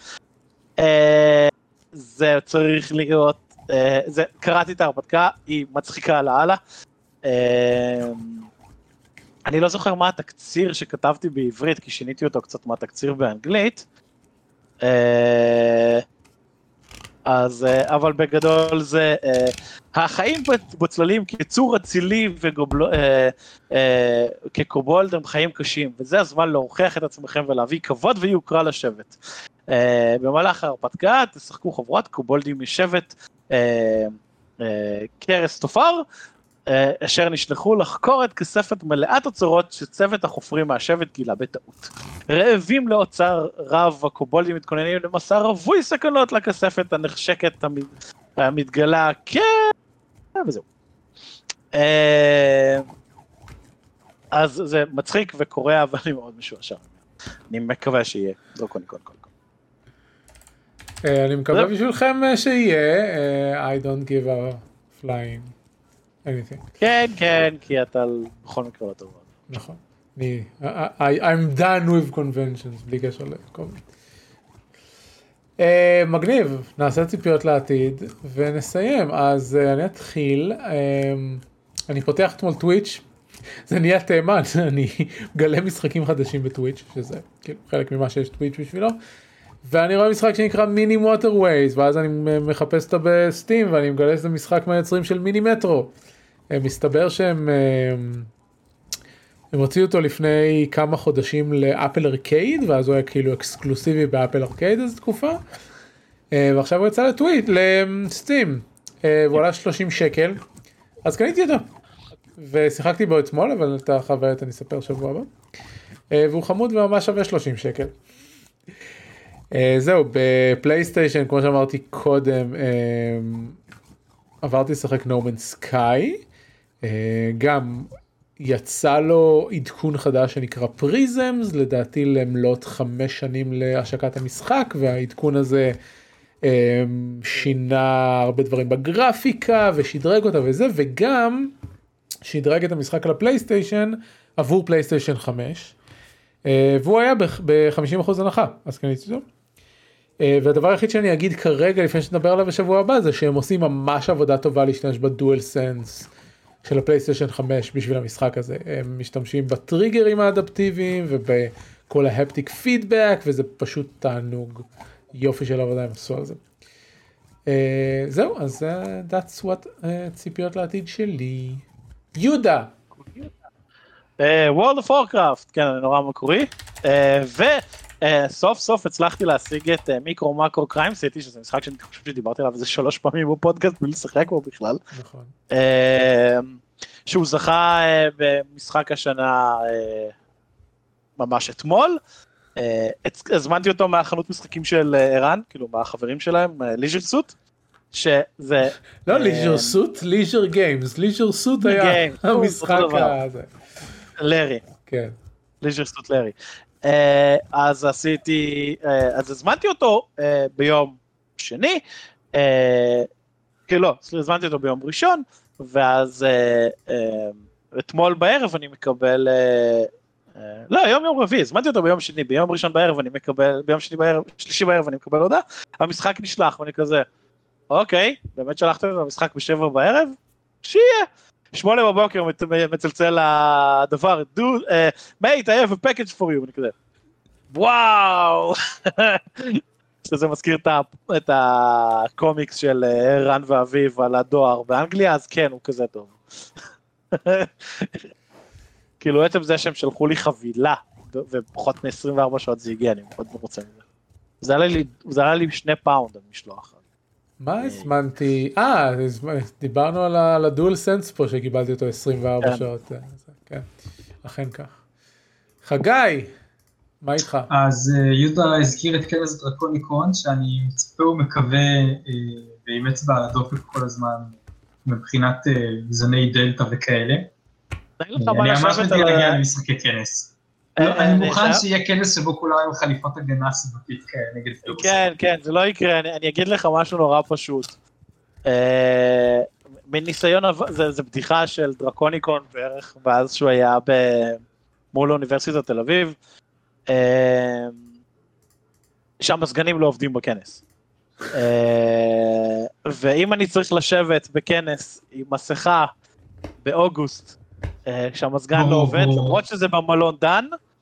זה צריך להיות, זה, קראתי את ההרפתקה, היא מצחיקה לאללה. אני לא זוכר מה התקציר שכתבתי בעברית, כי שיניתי אותו קצת מהתקציר באנגלית. אז, אבל בגדול זה, החיים בצללים כצור אצילי וכקובולד הם חיים קשים, וזה הזמן להוכיח את עצמכם ולהביא כבוד ויוקרה לשבט. במהלך ההרפתקה תשחקו חבורת קובולדים משבט קרס תופר, אשר נשלחו לחקור את כספת מלאת אוצרות שצוות החופרים מהשבט גילה בטעות. רעבים לאוצר רב, הקובולים מתכוננים למסע רווי סכנות לכספת הנחשקת המתגלה, כן, וזהו. אז זה מצחיק וקורע, אבל אני מאוד משועשע. אני מקווה שיהיה דרקוניקון קודם כל. אני מקווה בשבילכם שיהיה, I don't give a flying anything. כן, כן, כי אתה בכל מקרה לא טוב. נכון. אני, I'm done with conventions, בלי קשר לקומית. מגניב, נעשה ציפיות לעתיד ונסיים. אז אני אתחיל, אני פותח אתמול טוויץ', זה נהיה תאמן, אני מגלה משחקים חדשים בטוויץ', שזה כאילו חלק ממה שיש טוויץ' בשבילו, ואני רואה משחק שנקרא מיני ווטרווייז, ואז אני מחפש אותו בסטים, ואני מגלה שזה משחק מהיוצרים של מיני מטרו. מסתבר שהם הם הוציאו אותו לפני כמה חודשים לאפל ארקייד, ואז הוא היה כאילו אקסקלוסיבי באפל ארקייד איזו תקופה, ועכשיו הוא יצא לטוויט, לסטים, והוא עלה שלושים שקל, אז קניתי אותו. ושיחקתי בו אתמול, אבל את החוויות אני אספר שבוע הבא. והוא חמוד וממש שווה שלושים שקל. זהו, בפלייסטיישן, כמו שאמרתי קודם, עברתי לשחק No Man's Sky. גם יצא לו עדכון חדש שנקרא פריזמס, לדעתי למלות חמש שנים להשקת המשחק, והעדכון הזה שינה הרבה דברים בגרפיקה, ושדרג אותה וזה, וגם שדרג את המשחק על הפלייסטיישן עבור פלייסטיישן חמש, והוא היה ב-חמישים אחוז הנחה, אז קניתי אותו. והדבר היחיד שאני אגיד כרגע לפני שנדבר עליו בשבוע הבא, זה שהם עושים ממש עבודה טובה להשתמש בדואל סנס של הפלייסטיישן חמש בשביל המשחק הזה. הם משתמשים בטריגרים האדפטיביים ובכל ההפטיק פידבק, וזה פשוט תענוג, יופי של עבודה הם עשו על זה. זהו, אז that's what ציפיות לעתיד שלי. יהודה. World of Warcraft, כן, אני נורא מקורי, וסוף סוף הצלחתי להשיג את מיקרו מקרו קריים סיטי, שזה משחק שאני חושב שדיברתי עליו איזה שלוש פעמים בפודקאסט, בלי לשחק בו בכלל. נכון. שהוא זכה במשחק השנה ממש אתמול, הזמנתי אותו מהחנות משחקים של ערן, כאילו מהחברים שלהם, ליז'ר סוט, שזה... לא ליז'ר סוט, ליז'ר גיימס, ליז'ר סוט היה המשחק הזה. לארי. כן. ליז'ר סוט לארי. אז עשיתי, אז הזמנתי אותו ביום שני, כאילו לא, הזמנתי אותו ביום ראשון, ואז אתמול בערב אני מקבל, לא, יום יום רביעי, הזמנתי אותו ביום שני, ביום ראשון בערב אני מקבל, ביום שני בערב, שלישי בערב אני מקבל הודעה, המשחק נשלח, ואני כזה, אוקיי, באמת שלחתם את המשחק בשבע בערב? שיהיה. שמונה בבוקר מצלצל הדבר, mate, I have a package for you, ואני כזה, וואו, שזה מזכיר את הקומיקס של רן ואביב על הדואר באנגליה, אז כן, הוא כזה טוב. כאילו, עצם זה שהם שלחו לי חבילה, ופחות מ-עשרים וארבע שעות זה הגיע, אני מאוד רוצה מזה. זה עלה לי שני פאונד על משלוח. מה הזמנתי? אה, דיברנו על הדואל סנס פה שקיבלתי אותו עשרים וארבע שעות. כן, אכן כך. חגי, מה איתך? אז יהודה הזכיר את כנס דרקוניקון, שאני מצפה ומקווה ועם אצבע על הדופק כל הזמן, מבחינת זני דלטה וכאלה. אני ממש מתחיל להגיע למשחקי כנס. אני מוכן שיהיה כנס שבו כולם עם חליפת הגנה סביבתית נגד פירוס. כן, כן, זה לא יקרה, אני אגיד לך משהו נורא פשוט. מניסיון, זה בדיחה של דרקוניקון בערך, ואז שהוא היה מול אוניברסיטת תל אביב, שהמזגנים לא עובדים בכנס. ואם אני צריך לשבת בכנס עם מסכה באוגוסט, כשהמזגן לא עובד, למרות שזה במלון דן,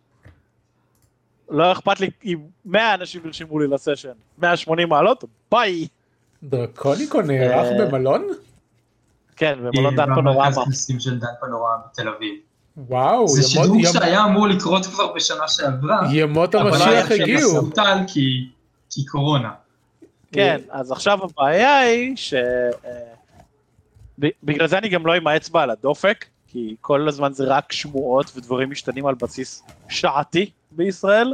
לא אכפת לי אם מאה אנשים ירשימו לי לסשן, מאה ושמונים מעלות, ביי. דרקוניקון נערך במלון? כן, במלון דן פנורמה. במרכז כנסים של דן פנורמה בתל אביב. וואו. זה שידור שהיה אמור לקרות כבר בשנה שעברה. ימות המשיח הגיעו. אבל היה כי קורונה. כן, אז עכשיו הבעיה היא ש... בגלל זה אני גם לא עם האצבע על הדופק, כי כל הזמן זה רק שמועות ודברים משתנים על בסיס שעתי בישראל.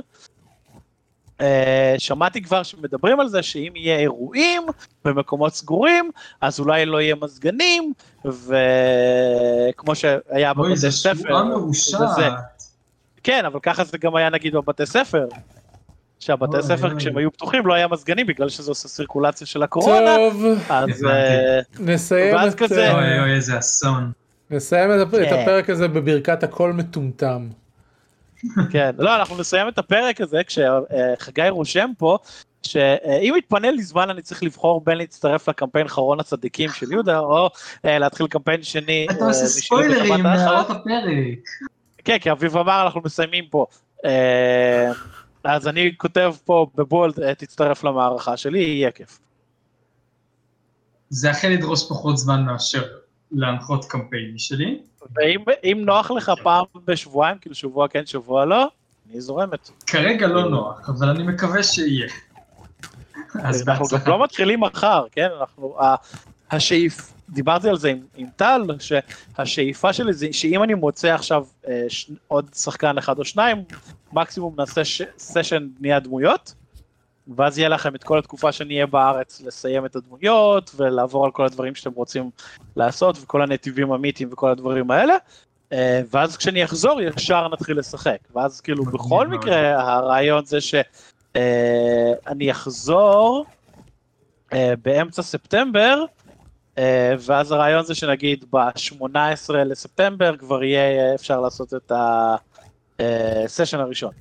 שמעתי כבר שמדברים על זה שאם יהיה אירועים במקומות סגורים, אז אולי לא יהיה מזגנים, וכמו שהיה בבתי ספר. אוי, זה שבועה מרושעת. כן, אבל ככה זה גם היה נגיד בבתי ספר. שהבתי ספר כשהם היו פתוחים לא היה מזגנים, בגלל שזה עושה סירקולציה של הקורונה. טוב, אז נסיים את... אוי אוי, איזה אסון. נסיים את הפרק הזה בברכת הכל מטומטם. כן, לא, אנחנו נסיים את הפרק הזה כשחגי רושם פה, שאם יתפנה לי זמן אני צריך לבחור בין להצטרף לקמפיין חרון הצדיקים של יהודה, או להתחיל קמפיין שני. אתה עושה ספוילרים מהעלות הפרק. כן, כי אביב אמר אנחנו מסיימים פה. אז אני כותב פה בבולד, תצטרף למערכה שלי, יהיה כיף. זה אכן לדרוש פחות זמן מאשר להנחות קמפייני שלי. ואם נוח לך פעם בשבועיים, כאילו שבוע כן, שבוע לא, אני זורמת. כרגע לא נוח, אבל אני מקווה שיהיה. אז אנחנו גם לא מתחילים מחר, כן? אנחנו, השאיף, דיברתי על זה עם, עם טל, שהשאיפה שלי זה שאם אני מוצא עכשיו ש, עוד שחקן אחד או שניים, מקסימום נעשה ש, סשן בניית דמויות, ואז יהיה לכם את כל התקופה שנהיה בארץ לסיים את הדמויות, ולעבור על כל הדברים שאתם רוצים לעשות, וכל הנתיבים המיתיים וכל הדברים האלה, ואז כשאני אחזור ישר נתחיל לשחק, ואז כאילו בכל מקרה הרעיון זה שאני אחזור באמצע ספטמבר, ואז הרעיון זה שנגיד ב-שמונה עשרה לספטמבר כבר יהיה אפשר לעשות את הסשן הראשון.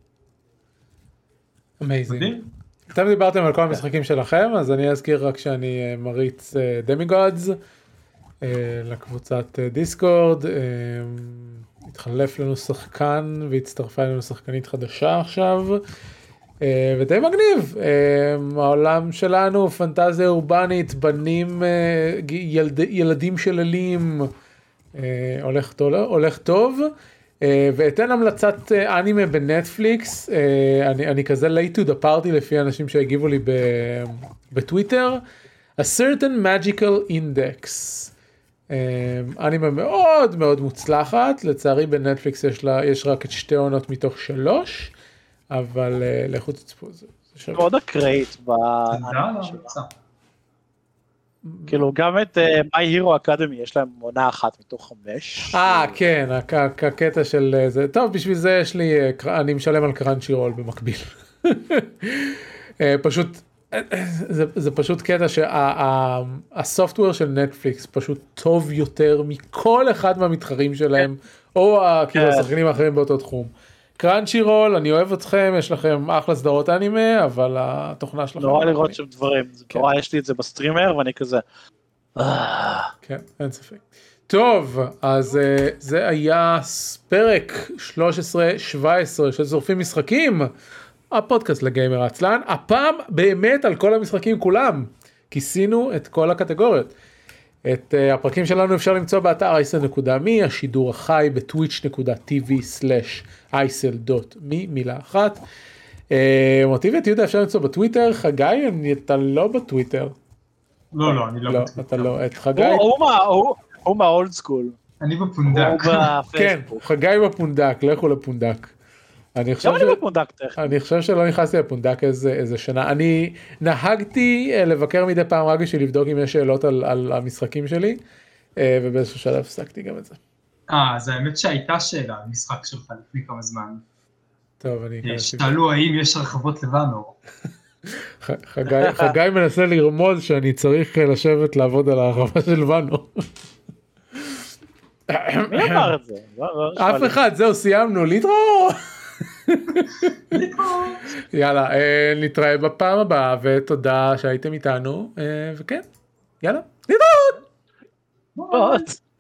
אמייזינג. אתם דיברתם על כל המשחקים שלכם, אז אני אזכיר רק שאני מריץ דמיגודס לקבוצת דיסקורד, התחלף לנו שחקן והצטרפה לנו שחקנית חדשה עכשיו, ודי מגניב, העולם שלנו פנטזיה אורבנית, בנים, ילדים של אלים, הולך טוב, הולך טוב. ואתן המלצת אנימה בנטפליקס, אני, אני כזה late to the party לפי אנשים שהגיבו לי בטוויטר, A Certain Magical Index, אנימה מאוד מאוד מוצלחת, לצערי בנטפליקס יש, לה, יש רק את שתי עונות מתוך שלוש, אבל לכו תצפו, זה שווה. מאוד אקראית באנימה שלה. כאילו גם את My Hero Academy יש להם עונה אחת מתוך חמש. אה כן, הקטע של זה, טוב בשביל זה יש לי, אני משלם על קראנצ'י רול במקביל. פשוט, זה פשוט קטע שהסופטוור של נטפליקס פשוט טוב יותר מכל אחד מהמתחרים שלהם, או השחקנים האחרים באותו תחום. קראנצ'י רול, אני אוהב אתכם, יש לכם אחלה סדרות אנימה, אבל התוכנה שלכם... נורא לראות שם דברים, נורא יש לי את זה בסטרימר, ואני כזה... כן, אין ספק. טוב, אז זה היה פרק שלוש עשרה שבע עשרה של שורפים משחקים, הפודקאסט לגיימר עצלן, הפעם באמת על כל המשחקים כולם, כיסינו את כל הקטגוריות. את uh, הפרקים שלנו אפשר למצוא באתר אייסל דוט מי, השידור החי בטוויץ' דוט טי וי סלאש אייסל דוט מי, מילה אחת. Uh, אותי ואת יהודה אפשר למצוא בטוויטר, חגי, אני, אתה לא בטוויטר. לא, לא, אני לא, לא בטוויטר. אתה לא, את חגי. הוא מהאולד סקול. אני בפונדק. כן, חגי בפונדק, לכו לפונדק. אני חושב, ש... אני חושב שלא נכנסתי לפונדק איזה, איזה שנה. אני נהגתי לבקר מדי פעם רק בשביל לבדוק אם יש שאלות על, על המשחקים שלי, ובאיזשהו שלב הפסקתי גם את זה. אה, אז האמת שהייתה שאלה על משחק שלך לפני כמה זמן. טוב, אני... שתעלו האם יש הרחבות לבנור. חגי, חגי מנסה לרמוז שאני צריך לשבת לעבוד על הרחבה של בנור. מי אמר את זה? אף אחד, זהו, סיימנו, להתראות. יאללה, נתראה בפעם הבאה, ותודה שהייתם איתנו, וכן, יאללה, להתראות.